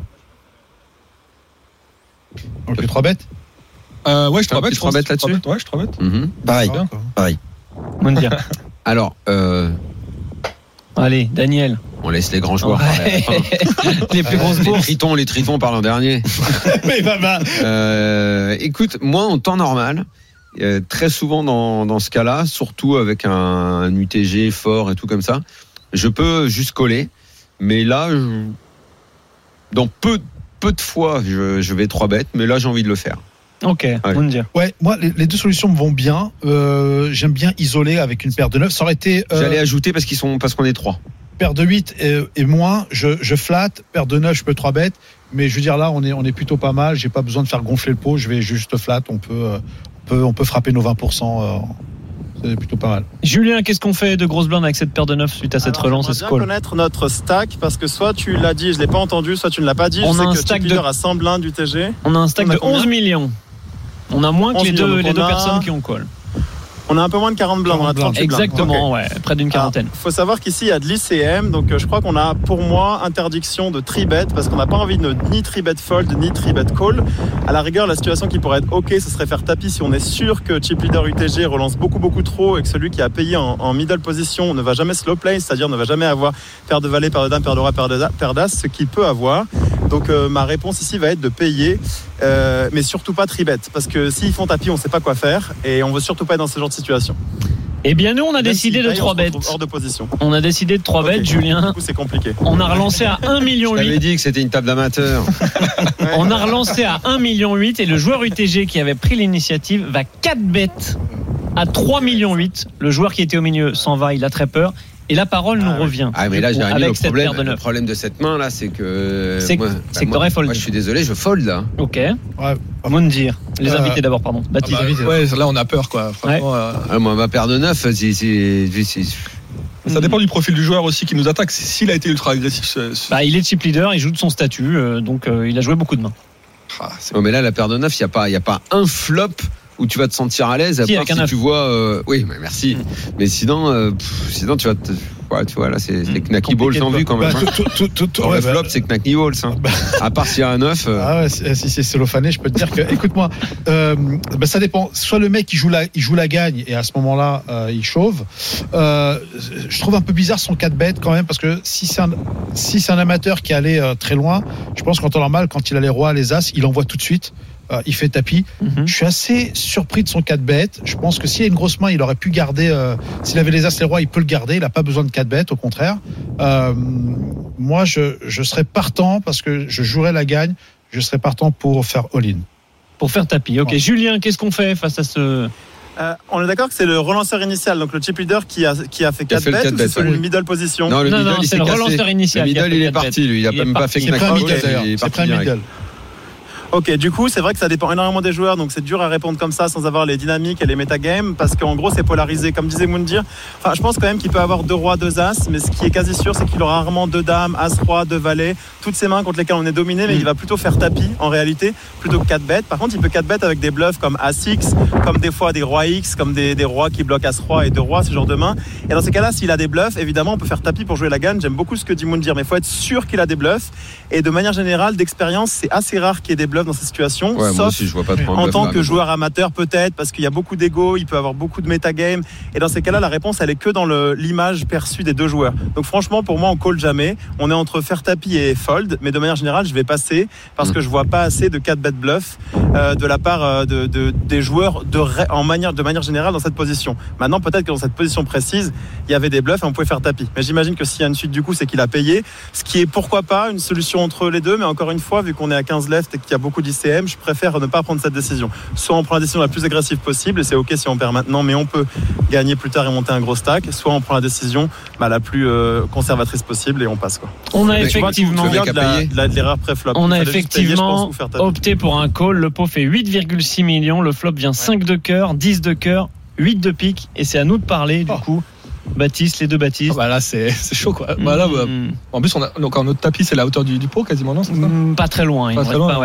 On fait 3 bêtes? Ouais, je 3 bêtes là-dessus. Ouais, je 3 bêtes. Pareil. Moundir. Alors, allez, Daniel. On laisse les grands joueurs parler. Les plus grosses bourses. Les Tritons parlent en dernier. Écoute, moi, en temps normal, très souvent dans ce cas-là, surtout avec un UTG fort et tout comme ça, je peux juste coller. Mais là, dans peu de fois, je vais 3 bêtes, mais là, j'ai envie de le faire. Ok, Moundir. Ouais, moi, les deux solutions me vont bien. J'aime bien isoler avec une paire de 9. Ça aurait été. J'allais ajouter parce qu'on est 3. Paire de 8 et moins, je flatte. Paire de 9, je peux 3 bêtes. Mais je veux dire, là, on est plutôt pas mal. J'ai pas besoin de faire gonfler le pot. Je vais juste flat. On peut frapper nos 20%. C'est plutôt pas mal. Julien, qu'est-ce qu'on fait de grosse blinde avec cette paire de 9 suite à cette relance et ce call? On va connaître notre stack parce que soit tu l'as dit, je l'ai pas entendu, soit tu ne l'as pas dit. On a un stack à 100 blindes du TG. On a un stack de 11 millions. On a moins que les deux personnes qui ont call. On a un peu moins de 40 blindes, on a 38 blindes. Exactement, okay. Ouais, près d'une quarantaine. Il faut savoir qu'ici, il y a de l'ICM, donc je crois qu'on a, pour moi, interdiction de tribet, parce qu'on n'a pas envie de ni tribet fold, ni tribet call. À la rigueur, la situation qui pourrait être OK, ce serait faire tapis si on est sûr que chip leader UTG relance beaucoup trop et que celui qui a payé en middle position ne va jamais slow play, c'est-à-dire ne va jamais avoir paire de valet, paire de dame, paire de roi, paire d'as, ce qu'il peut avoir. Donc ma réponse ici va être de payer, mais surtout pas tribet, parce que s'ils font tapis, on ne sait pas quoi faire et on veut surtout pas être dans ce genre de situation. Eh bien, nous, on a décidé de 3 bêtes. Hors de position. On a décidé de 3 bêtes, Julien. Du coup, c'est compliqué. On a relancé à 1,8 million. Je t'avais dit que c'était une table d'amateur. On a relancé à 1,8 million et le joueur UTG qui avait pris l'initiative va 4 bêtes à 3,8 millions. Le joueur qui était au milieu s'en va, il a très peur. Et la parole nous revient. Ah, mais là, Jérémy, le problème de cette main, là, c'est que. C'est que t'aurais fold. Moi, je suis désolé, je fold, là. Ok. Ouais. Moundir. Les invités d'abord, pardon. Baptiste. Ouais, là, on a peur, quoi. Franchement, moi, ma paire de 9, ça dépend du profil du joueur aussi qui nous attaque. S'il a été ultra agressif. Il est chip leader, il joue de son statut, donc il a joué beaucoup de mains. Mais là, la paire de 9, il n'y a pas un flop où tu vas te sentir à l'aise, à part si tu vois. Oui, mais merci. Mais sinon, tu vas te. Ouais, tu vois, là, c'est Knacky Balls en vue quand même. Le flop, c'est Knacky Balls. À part s'il y a un 9. Ah ouais, si c'est cellophané, je peux te dire que. Écoute-moi, ça dépend. Soit le mec, il joue la gagne et à ce moment-là, il chauve. Je trouve un peu bizarre son 4 bêtes quand même, parce que si c'est un amateur qui est allé très loin, je pense qu'en temps normal, quand il a les rois, les as, il envoie tout de suite. Il fait tapis. Je suis assez surpris de son 4 bêtes. Je pense que s'il y a une grosse main, il aurait pu garder. S'il avait les as, les rois, il peut le garder. Il n'a pas besoin de 4 bêtes, au contraire. Moi, je serais partant parce que je jouerais la gagne. Je serais partant pour faire all-in. Pour faire tapis. Ok. Ouais. Julien, qu'est-ce qu'on fait face à ce. On est d'accord que c'est le relanceur initial, donc le chip leader qui a fait 4 bêtes, ou c'est celui de middle position? Non, c'est le relanceur initial. Le middle, il est parti, lui. Il n'a même pas fait que il est parti direct. Ok, du coup, c'est vrai que ça dépend énormément des joueurs, donc c'est dur à répondre comme ça sans avoir les dynamiques et les metagames, parce qu'en gros, c'est polarisé. Comme disait Moundir, je pense quand même qu'il peut avoir 2 rois, 2 as, mais ce qui est quasi sûr, c'est qu'il aura rarement 2 dames, as, roi, 2 valets, toutes ces mains contre lesquelles on est dominé, mais il va plutôt faire tapis, en réalité, plutôt que 4 bêtes. Par contre, il peut 4 bêtes avec des bluffs comme As-X, comme des fois des rois X, comme des rois qui bloquent As-Roi et 2 rois, ce genre de mains. Et dans ces cas-là, s'il a des bluffs, évidemment, on peut faire tapis pour jouer la gagne. J'aime beaucoup ce que dit Moundir, mais il faut être sûr qu'il a des bluffs. Et de manière générale, d'expérience, c'est assez rare qu'il y ait des bluffs dans ces situations. Ouais, sauf aussi, je vois pas trop en tant que joueur amateur peut-être, parce qu'il y a beaucoup d'ego, il peut avoir beaucoup de metagame, et dans ces cas-là la réponse elle est que dans l'image perçue des deux joueurs. Donc franchement pour moi on call jamais, on est entre faire tapis et fold, mais de manière générale je vais passer parce que je vois pas assez de 4 bet bluff de la part des joueurs de manière générale dans cette position. Maintenant peut-être que dans cette position précise il y avait des bluffs et on pouvait faire tapis, mais j'imagine que s'il y a une suite du coup c'est qu'il a payé, ce qui est pourquoi pas une solution entre les deux, mais encore une fois vu qu'on est à 15 left et qu'il y a beaucoup d'ICM, je préfère ne pas prendre cette décision. Soit on prend la décision la plus agressive possible et c'est ok si on perd maintenant, mais on peut gagner plus tard et monter un gros stack. Soit on prend la décision la plus conservatrice possible et on passe quoi. On a effectivement de l'erreur pré-flop. On a effectivement opté pour un call. Le pot fait 8,6 millions. Le flop vient 5 de cœur, 10 de cœur, 8 de pique et c'est à nous de parler du coup. Baptiste, les deux Baptiste. Là c'est chaud quoi. Là, en plus donc notre tapis c'est la hauteur du pot quasiment, non, c'est ça? Pas très loin. Pas très loin.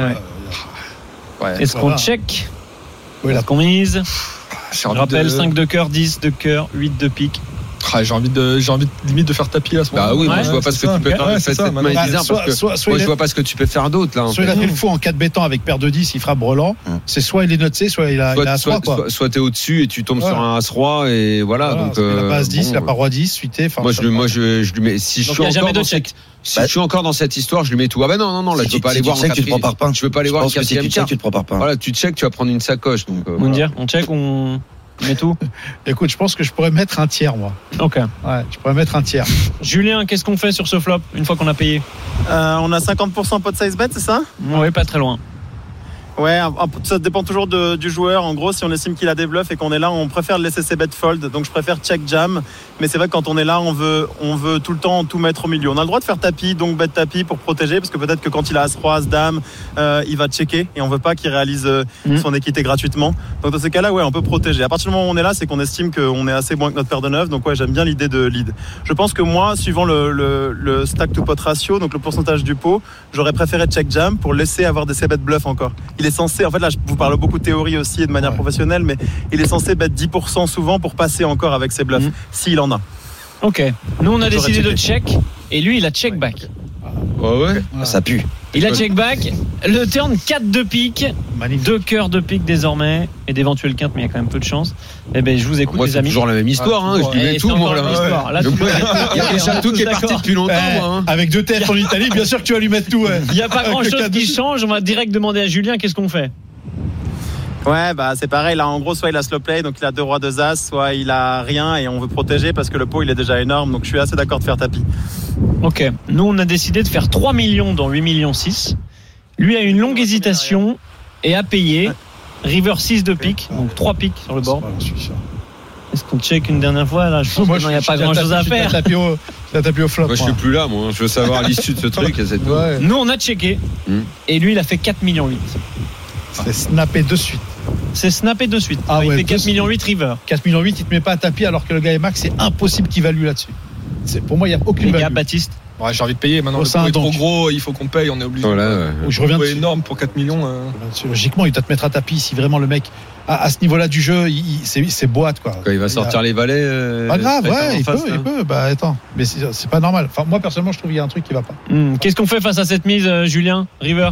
Est-ce qu'on check? Est-ce qu'on mise? Je rappelle 5 de cœur, 10 de cœur, 8 de pique. J'ai envie limite de faire tapis à ce moment-là. Bah oui, moi je vois pas ce que tu peux faire. Cette main est bizarre parce que moi je vois pas ce que tu peux faire d'autre là. Soit il a fait le fou en 4 bétants avec paire de 10, il frappe brelan. C'est soit il est noté, soit il a As-Roi quoi. Soit t'es au-dessus et tu tombes sur un As-Roi et voilà. Donc il a pas As-10, il a pas Roi 10, suité. Moi je lui mets. Si je suis encore dans cette. Si je suis encore dans cette histoire, je lui mets tout. Ah ben non, là, je peux pas aller voir en quatrième. Je peux pas aller voir en quatrième quart. Tu te prépares pas. Voilà, tu check, tu vas prendre une sacoche. Donc, Moundir, on check, on met tout. Écoute, je pense que je pourrais mettre un tiers, moi. Ok. Ouais, je pourrais mettre un tiers. Julien, qu'est-ce qu'on fait sur ce flop une fois qu'on a payé? On a 50% pot size bet, c'est ça? Oui, pas très loin. Ouais, ça dépend toujours du joueur. En gros, si on estime qu'il a des bluffs et qu'on est là, on préfère le laisser ses bets fold. Donc je préfère check jam. Mais c'est vrai que quand on est là, on veut tout le temps tout mettre au milieu. On a le droit de faire tapis, donc bet tapis pour protéger, parce que peut-être que quand il a As-Roi, As-Dame, il va checker et on veut pas qu'il réalise son équité gratuitement. Donc dans ces cas-là, ouais, on peut protéger. À partir du moment où on est là, c'est qu'on estime qu'on est assez bon que notre paire de 9. Donc ouais, j'aime bien l'idée de lead. Je pense que moi, suivant le stack to pot ratio, donc le pourcentage du pot, j'aurais préféré check jam pour laisser avoir des c-bet bluff encore. Il est censé, en fait là je vous parle beaucoup de théorie aussi et de manière professionnelle, mais il est censé bet 10% souvent pour passer encore avec ses bluffs, s'il en a. Ok, nous on a décidé de check, et lui il a check back. Ouais. Ça pue. Il a check back, le turn 4 de pique, 2 cœurs de pique désormais, et d'éventuels quintes, mais il y a quand même peu de chance. Eh ben je vous écoute, moi, les amis. C'est toujours la même histoire, je lui mets tout, moi là. Il y a déjà tout qui est parti depuis longtemps, moi. Avec 2 TF en Italie, bien sûr que tu vas lui mettre tout. Il n'y a pas grand chose qui change, on va direct demander à Julien qu'est-ce qu'on fait. Ouais, bah c'est pareil. Là, en gros, soit il a slow play, donc il a 2 rois 2 as, soit il a rien et on veut protéger parce que le pot il est déjà énorme. Donc je suis assez d'accord de faire tapis. Ok. Nous, on a décidé de faire 3 millions dans 8 millions 6. Lui a une longue hésitation et a payé. River 6 de pique, donc 3 piques sur le bord. Est-ce qu'on check une dernière fois là? Je pense qu'il n'y a pas grand chose à faire. Tapis au flop. Moi, je suis plus là, moi. Je veux savoir l'issue de ce truc. Nous, on a checké. Et lui, il a fait 4 millions 8. C'est snappé de suite. C'est snappé de suite. Il fait 4 millions 8 river. 4 millions 8, il te met pas à tapis alors que le gars est max, c'est impossible qu'il value là-dessus. Pour moi, il n'y a aucune value. Baptiste. Ouais, j'ai envie de payer maintenant. Le pot est trop gros, il faut qu'on paye, on est obligé. Je reviens dessus. Énorme pour 4 millions. Logiquement, il doit te mettre à tapis si vraiment le mec, à ce niveau-là du jeu, c'est boîte, quoi. Quand il va sortir les valets. Pas grave, il peut. Bah attends, mais c'est pas normal. Enfin, moi, personnellement, je trouve qu'il y a un truc qui va pas. Qu'est-ce qu'on fait face à cette mise, Julien? River?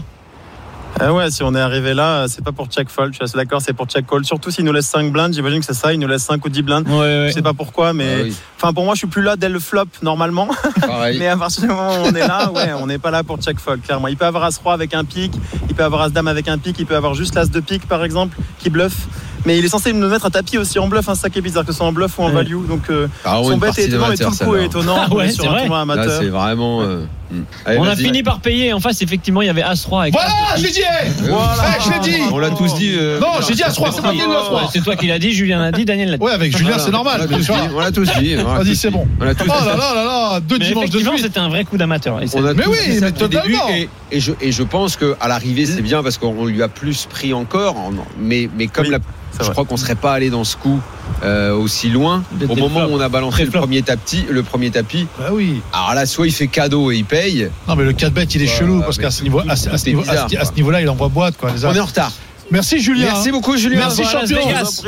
Ouais, si on est arrivé là, c'est pas pour check fold, je suis assez d'accord, c'est pour check call. Surtout s'il nous laisse 5 blindes, j'imagine que c'est ça, il nous laisse 5 ou 10 blindes. Je sais pas pourquoi, mais enfin pour moi, je suis plus là dès le flop normalement. Mais à partir du moment où on est là, on n'est pas là pour check fold, clairement. Il peut avoir as-roi avec un pic, il peut avoir as-dame avec un pic, il peut avoir juste l'as de pique par exemple qui bluffe. Mais il est censé nous mettre à tapis aussi en bluff, ça qui est bizarre, que ce soit en bluff ou en value. Donc son bet est étonnant et tout le coup est étonnant. C'est vrai. Là, c'est vraiment. Allez, on a fini par payer. En face, effectivement, il y avait As-Roi. Avec voilà, j'ai dit. Je l'ai dit. On l'a tous dit. Non, j'ai dit As-Roi. C'est pas dit As-Roi. C'est toi qui l'as dit, Julien l'a dit, Daniel l'a dit. Ouais, avec Julien, c'est normal. On l'a tous dit. Vas-y, c'est bon. On l'a tous dit. Oh là, 2 dimanches de suite. C'était un vrai coup d'amateur. Mais oui, mais totalement. Et je pense qu'à l'arrivée, c'est bien parce qu'on lui a plus pris encore. Mais comme je crois qu'on serait pas allé dans ce coup aussi loin au moment où on a balancé le premier tapis. Bah oui. Alors là, soit il fait cadeau et il paye. Non, mais le 4-bet il est chelou parce qu'à ce niveau-là, il envoie boîte, quoi. On est en retard. Merci Julien. Merci beaucoup Julien. Merci champion.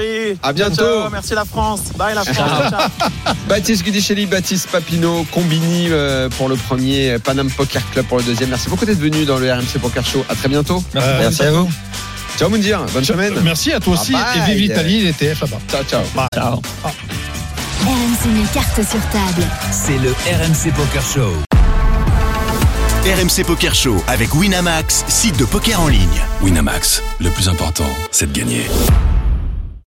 À bientôt. Ciao, merci la France. Bye la France. Baptiste Gudicelli, Baptiste Papineau, Combini pour le premier, Paname Poker Club pour le deuxième. Merci beaucoup d'être venu dans le RMC Poker Show. À très bientôt. Merci à vous. Ciao Moundir, bonne semaine. Merci à toi aussi et vive l'Italie, les TF là-bas. Ciao. Ciao. RMC met carte sur table. C'est le RMC Poker Show. RMC Poker Show avec Winamax, site de poker en ligne. Winamax, le plus important, c'est de gagner.